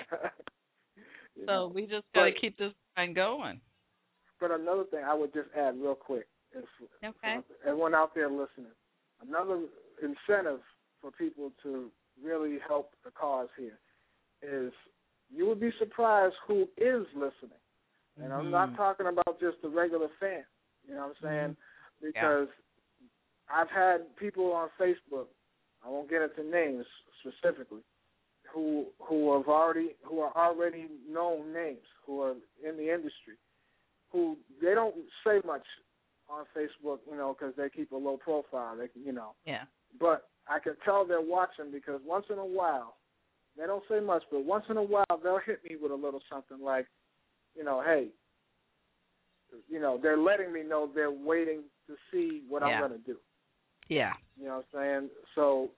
So know. we just got to keep this thing going. But another thing I would just add real quick is, okay. for everyone out there listening, another incentive for people to really help the cause here is, you would be surprised who is listening. And mm-hmm. I'm not talking about just the regular fan, you know what I'm saying? Mm-hmm. Because yeah. I've had people on Facebook, I won't get into names specifically, who who have already who are already known names, who are in the industry, who they don't say much on Facebook, you know, because they keep a low profile, they you know. Yeah. But I can tell they're watching because once in a while, they don't say much, but once in a while they'll hit me with a little something like, you know, hey, you know, they're letting me know they're waiting to see what yeah. I'm going to do. Yeah. You know what I'm saying? So,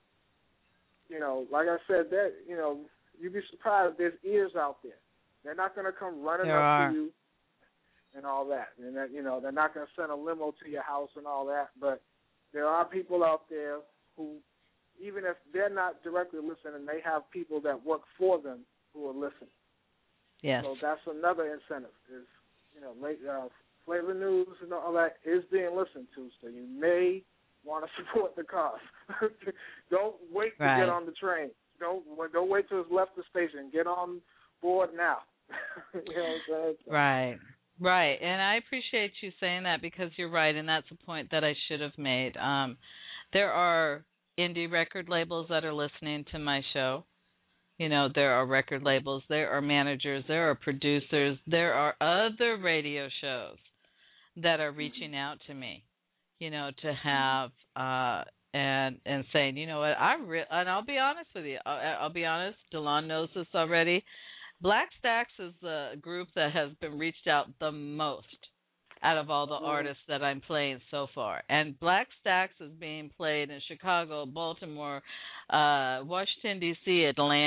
you know, like I said, that you know, you'd be surprised. There's ears out there. They're not going to come running there up are. to you and all that. And that, you know, they're not going to send a limo to your house and all that. But there are people out there who, even if they're not directly listening, they have people that work for them who are listening. Yes. So that's another incentive. Is you know, late, uh, Flavor News and all that is being listened to. So you may want to support the cause. Don't wait to right. get on the train. Don't don't wait till it's left the station. Get on board now. You know what I'm saying? Right, right. And I appreciate you saying that because you're right, and that's a point that I should have made. Um, there are indie record labels that are listening to my show. You know, there are record labels, there are managers, there are producers, there are other radio shows that are reaching out to me, you know, to have uh, and and saying, you know what, I re- and I'll be honest with you, I'll, I'll be honest, Delon knows this already. Black Stacks is the group that has been reached out the most out of all the mm-hmm. artists that I'm playing so far. And Black Stacks is being played in Chicago, Baltimore, uh, Washington, D C,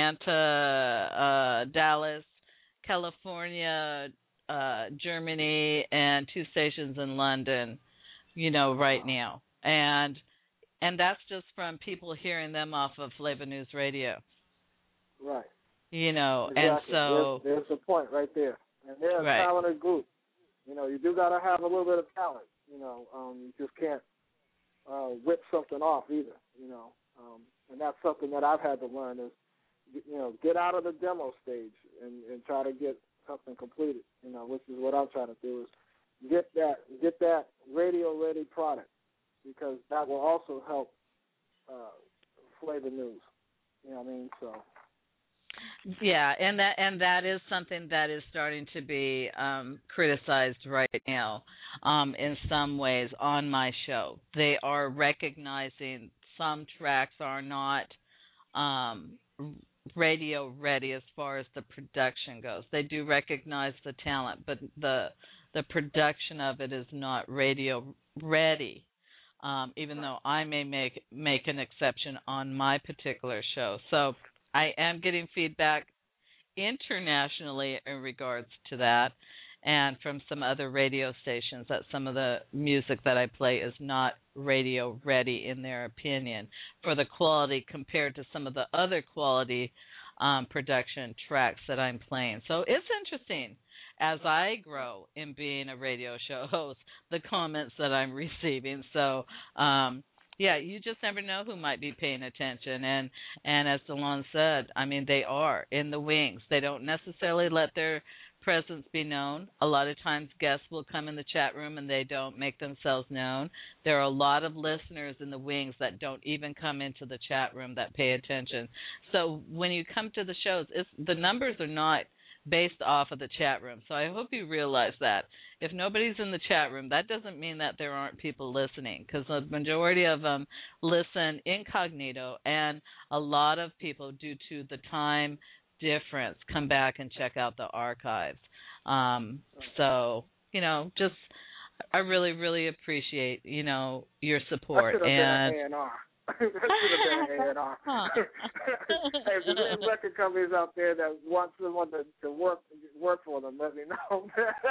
Atlanta, uh, Dallas, California, uh, Germany, and two stations in London, you know, right now. And and that's just from people hearing them off of Flavor News Radio. Right. You know, exactly. and so... There's, there's a point right there. And they're a right. talented group. You know, you do got to have a little bit of talent. You know, um, you just can't uh, whip something off either, you know. Um, and that's something that I've had to learn is, you know, get out of the demo stage and, and try to get something completed, you know, which is what I'm trying to do is get that get that radio-ready product because that will also help uh, Flavor News. You know what I mean? So... Yeah, and that and that is something that is starting to be um, criticized right now um, in some ways on my show. They are recognizing some tracks are not um, radio ready as far as the production goes. They do recognize the talent, but the the production of it is not radio ready. Um, even though I may make make an exception on my particular show, so. I am getting feedback internationally in regards to that and from some other radio stations that some of the music that I play is not radio ready in their opinion for the quality compared to some of the other quality um, production tracks that I'm playing. So it's interesting as I grow in being a radio show host, the comments that I'm receiving. So, um yeah, you just never know who might be paying attention. And, and as Delon said, I mean, they are in the wings. They don't necessarily let their presence be known. A lot of times guests will come in the chat room and they don't make themselves known. There are a lot of listeners in the wings that don't even come into the chat room that pay attention. So when you come to the shows, it's, the numbers are not based off of the chat room. So I hope you realize that. If nobody's in the chat room, that doesn't mean that there aren't people listening, because the majority of them listen incognito, and a lot of people, due to the time difference, come back and check out the archives. Um, so, you know, just I really, really appreciate, you know, your support. That should have and been an A and R. That should have been an A and R. Hey, if there's any record companies out there that want someone to, to work work for them, let me know.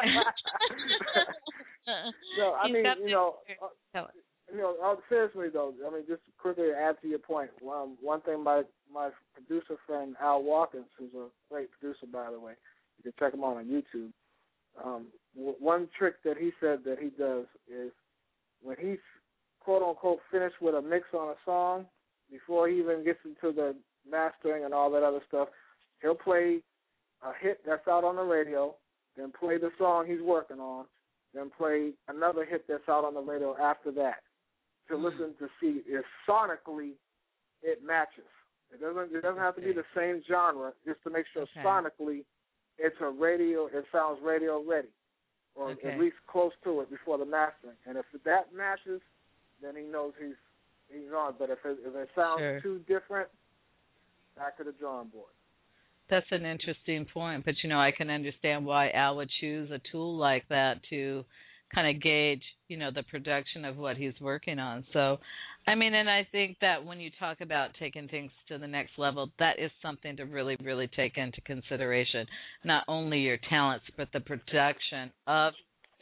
So I mean, you know, uh, you know, uh, seriously though, I mean, just quickly to add to your point, um, one thing my my producer friend Al Watkins, who's a great producer by the way, you can check him out on YouTube. Um, w- one trick that he said that he does is when he's quote unquote finished with a mix on a song, before he even gets into the mastering and all that other stuff, he'll play a hit that's out on the radio, then play the song he's working on, then play another hit that's out on the radio after that to mm. listen to see if sonically it matches. It doesn't it doesn't have to be the same genre, just to make sure okay. sonically it's a radio, it sounds radio ready, or okay. at least close to it before the mastering. And if that matches, then he knows he's he's on. But if it, if it sounds sure. too different, back to the drawing board. That's an interesting point, but you know, I can understand why Al would choose a tool like that to kind of gauge, you know, the production of what he's working on. So, I mean, and I think that when you talk about taking things to the next level, that is something to really, really take into consideration. Not only your talents, but the production of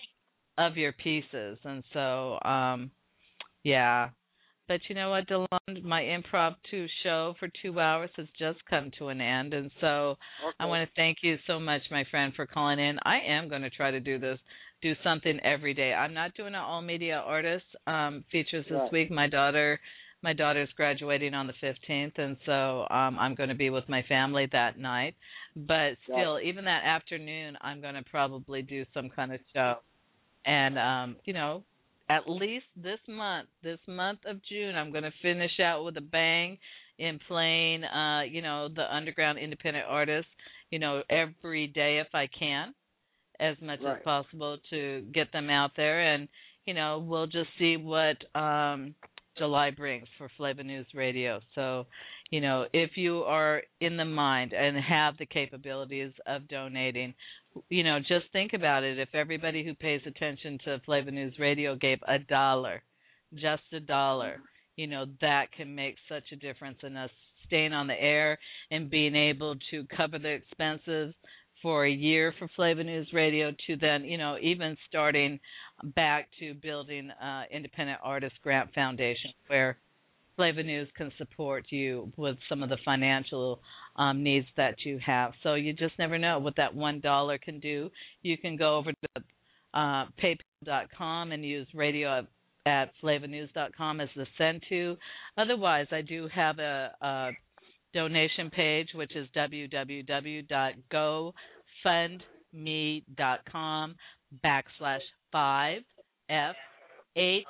of your pieces. And so, um, yeah. But you know what, DeLon, my impromptu show for two hours has just come to an end. And so okay. I want to thank you so much, my friend, for calling in. I am going to try to do this, do something every day. I'm not doing an all-media artist um, features this right. week. My daughter, my daughter's graduating on the fifteenth, and so um, I'm going to be with my family that night. But still, right. even that afternoon, I'm going to probably do some kind of show. And, um, you know, at least this month, this month of June, I'm going to finish out with a bang in playing, uh, you know, the underground independent artists, you know, every day if I can, as much right. as possible to get them out there. And, you know, we'll just see what um, July brings for Flavor News Radio. So, you know, if you are in the mind and have the capabilities of donating, you know, just think about it. If everybody who pays attention to Flavor News Radio gave a dollar, just a dollar, you know, that can make such a difference in us staying on the air and being able to cover the expenses for a year for Flavor News Radio to then, you know, even starting back to building uh, Independent Artist Grant Foundation, where Flavor News can support you with some of the financial um, needs that you have. So you just never know what that one dollar can do. You can go over to uh, paypal dot com and use radio at, at flavor news dot com as the send to. Otherwise, I do have a, a donation page, which is w w w dot go fund me dot com backslash five F eight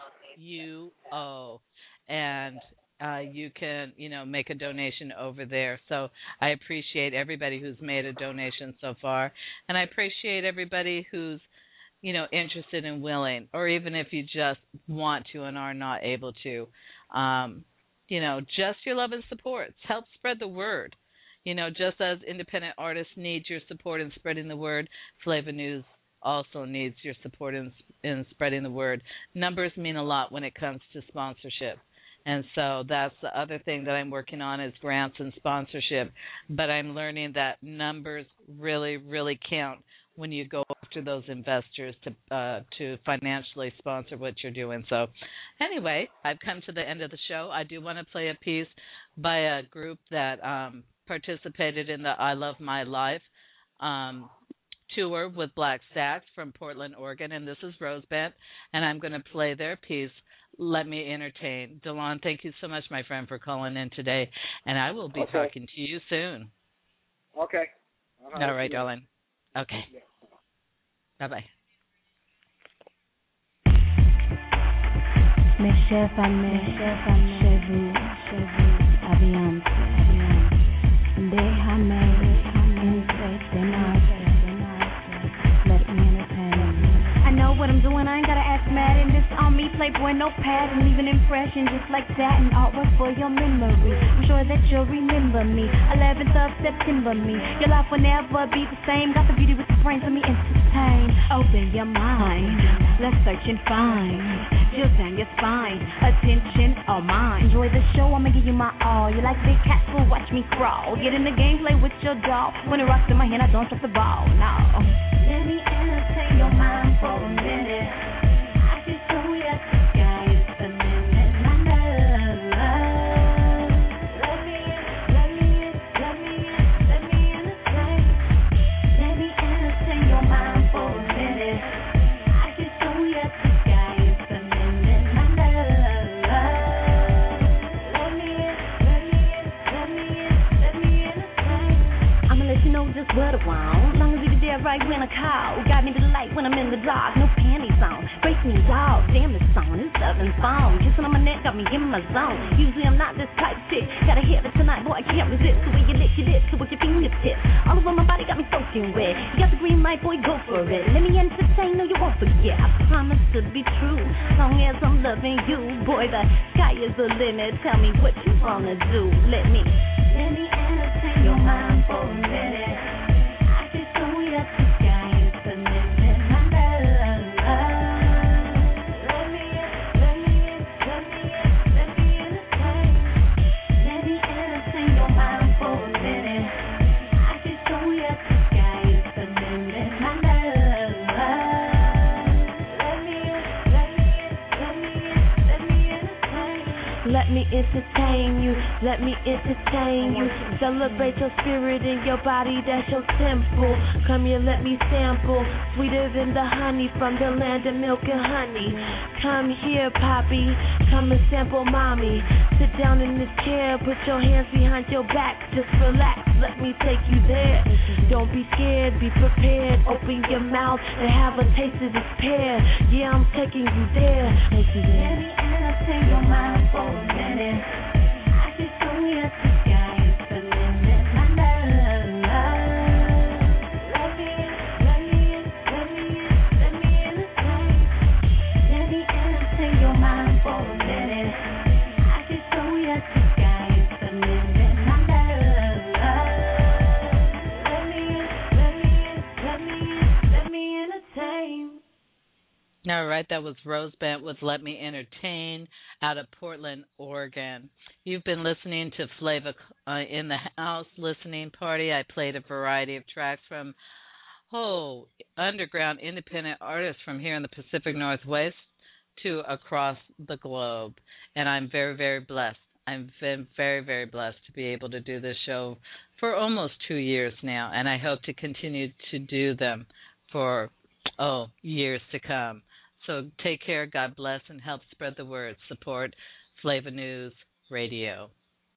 U O. And uh, you can, you know, make a donation over there. So I appreciate everybody who's made a donation so far. And I appreciate everybody who's, you know, interested and willing, or even if you just want to and are not able to. Um, you know, just your love and support. Help spread the word. You know, just as independent artists need your support in spreading the word, Flavor News also needs your support in, in spreading the word. Numbers mean a lot when it comes to sponsorship. And so that's the other thing that I'm working on is grants and sponsorship. But I'm learning that numbers really, really count when you go after those investors to uh, to financially sponsor what you're doing. So anyway, I've come to the end of the show. I do want to play a piece by a group that um, participated in the I Love My Life um, tour with Black Sax from Portland, Oregon. And this is Rosebent, and I'm going to play their piece, Let Me Entertain. DeLon, thank you so much, my friend, for calling in today, and I will be okay. talking to you soon. Okay. All right, All right darling. Okay. Yeah. Bye-bye. Mes chers amis, chez vous, chez vous, aviante, déjame entretenerte, let me entertain. I know what I'm doing, I ain't gotta ask mad, and this on me, Playboy, no pad, and leave an impression just like that, and artwork for your memory. I'm sure that you'll remember me, eleventh of September me. Your life will never be the same, got the beauty with the brain, so me entertain. Open your mind, let's search and find, chill down your spine, attention all mine. Enjoy the show, I'ma give you my all. You like big cats, well watch me crawl. Get in the game, play with your doll. When it rocks in my hand, I don't drop the ball, no. Let me entertain your mind for a minute. I can show you the sky is the limit, my love. Let me, let me, let me, let me entertain. Let me entertain your mind for a minute. I can show you the sky is the limit, my love. Let me, let me, let me, let me entertain. I'ma let you know just what I want. Long as you be there right when I call. Got me to the light when I'm in the dark. No panties song. Break me off, damn this song, it's southern phone. Kissing on my neck got me in my zone. Usually I'm not this type chick. Gotta hit it tonight, boy, I can't resist. The way you lick your lips, so with your fingertips. All over my body got me soaking wet. You got the green light, boy, go for it. Let me entertain, no, you won't forget. I promise to be true. Long as I'm loving you, boy, the sky is the limit. Tell me what you wanna do. Let me, let me entertain your mind for a minute. I can show you that the sky is the limit. My love, let me, let me, let me, let me entertain. Let me entertain your mind for a minute. I can show you that the sky is the limit. My love, let me, let me, let me, let me entertain. Let me entertain you, let me entertain you. Celebrate your spirit in your body, that's your temple. Come here, let me sample. Sweeter than the honey from the land of milk and honey. Come here, Poppy, come and sample mommy. Sit down in this chair, put your hands behind your back. Just relax, let me take you there. Don't be scared, be prepared. Open your mouth and have a taste of this pear. Yeah, I'm taking you there. Take you there. Let me entertain your mind for a minute. I can show you that the sky is the limit. My love, let me, let me, let me, let me entertain. Let me entertain your mind for a minute. I can show you that the sky is the limit. My love, let me, let me, let me, let me entertain. All right, that was Rose Bent with Let Me Entertain out of Portland, Oregon. You've been listening to Flavor uh, in the House Listening Party. I played a variety of tracks from, oh, underground independent artists from here in the Pacific Northwest to across the globe. And I'm very, very blessed. I've been very, very blessed to be able to do this show for almost two years now, and I hope to continue to do them for, oh, years to come. So take care, God bless, and help spread the word. Support Flavor News Radio.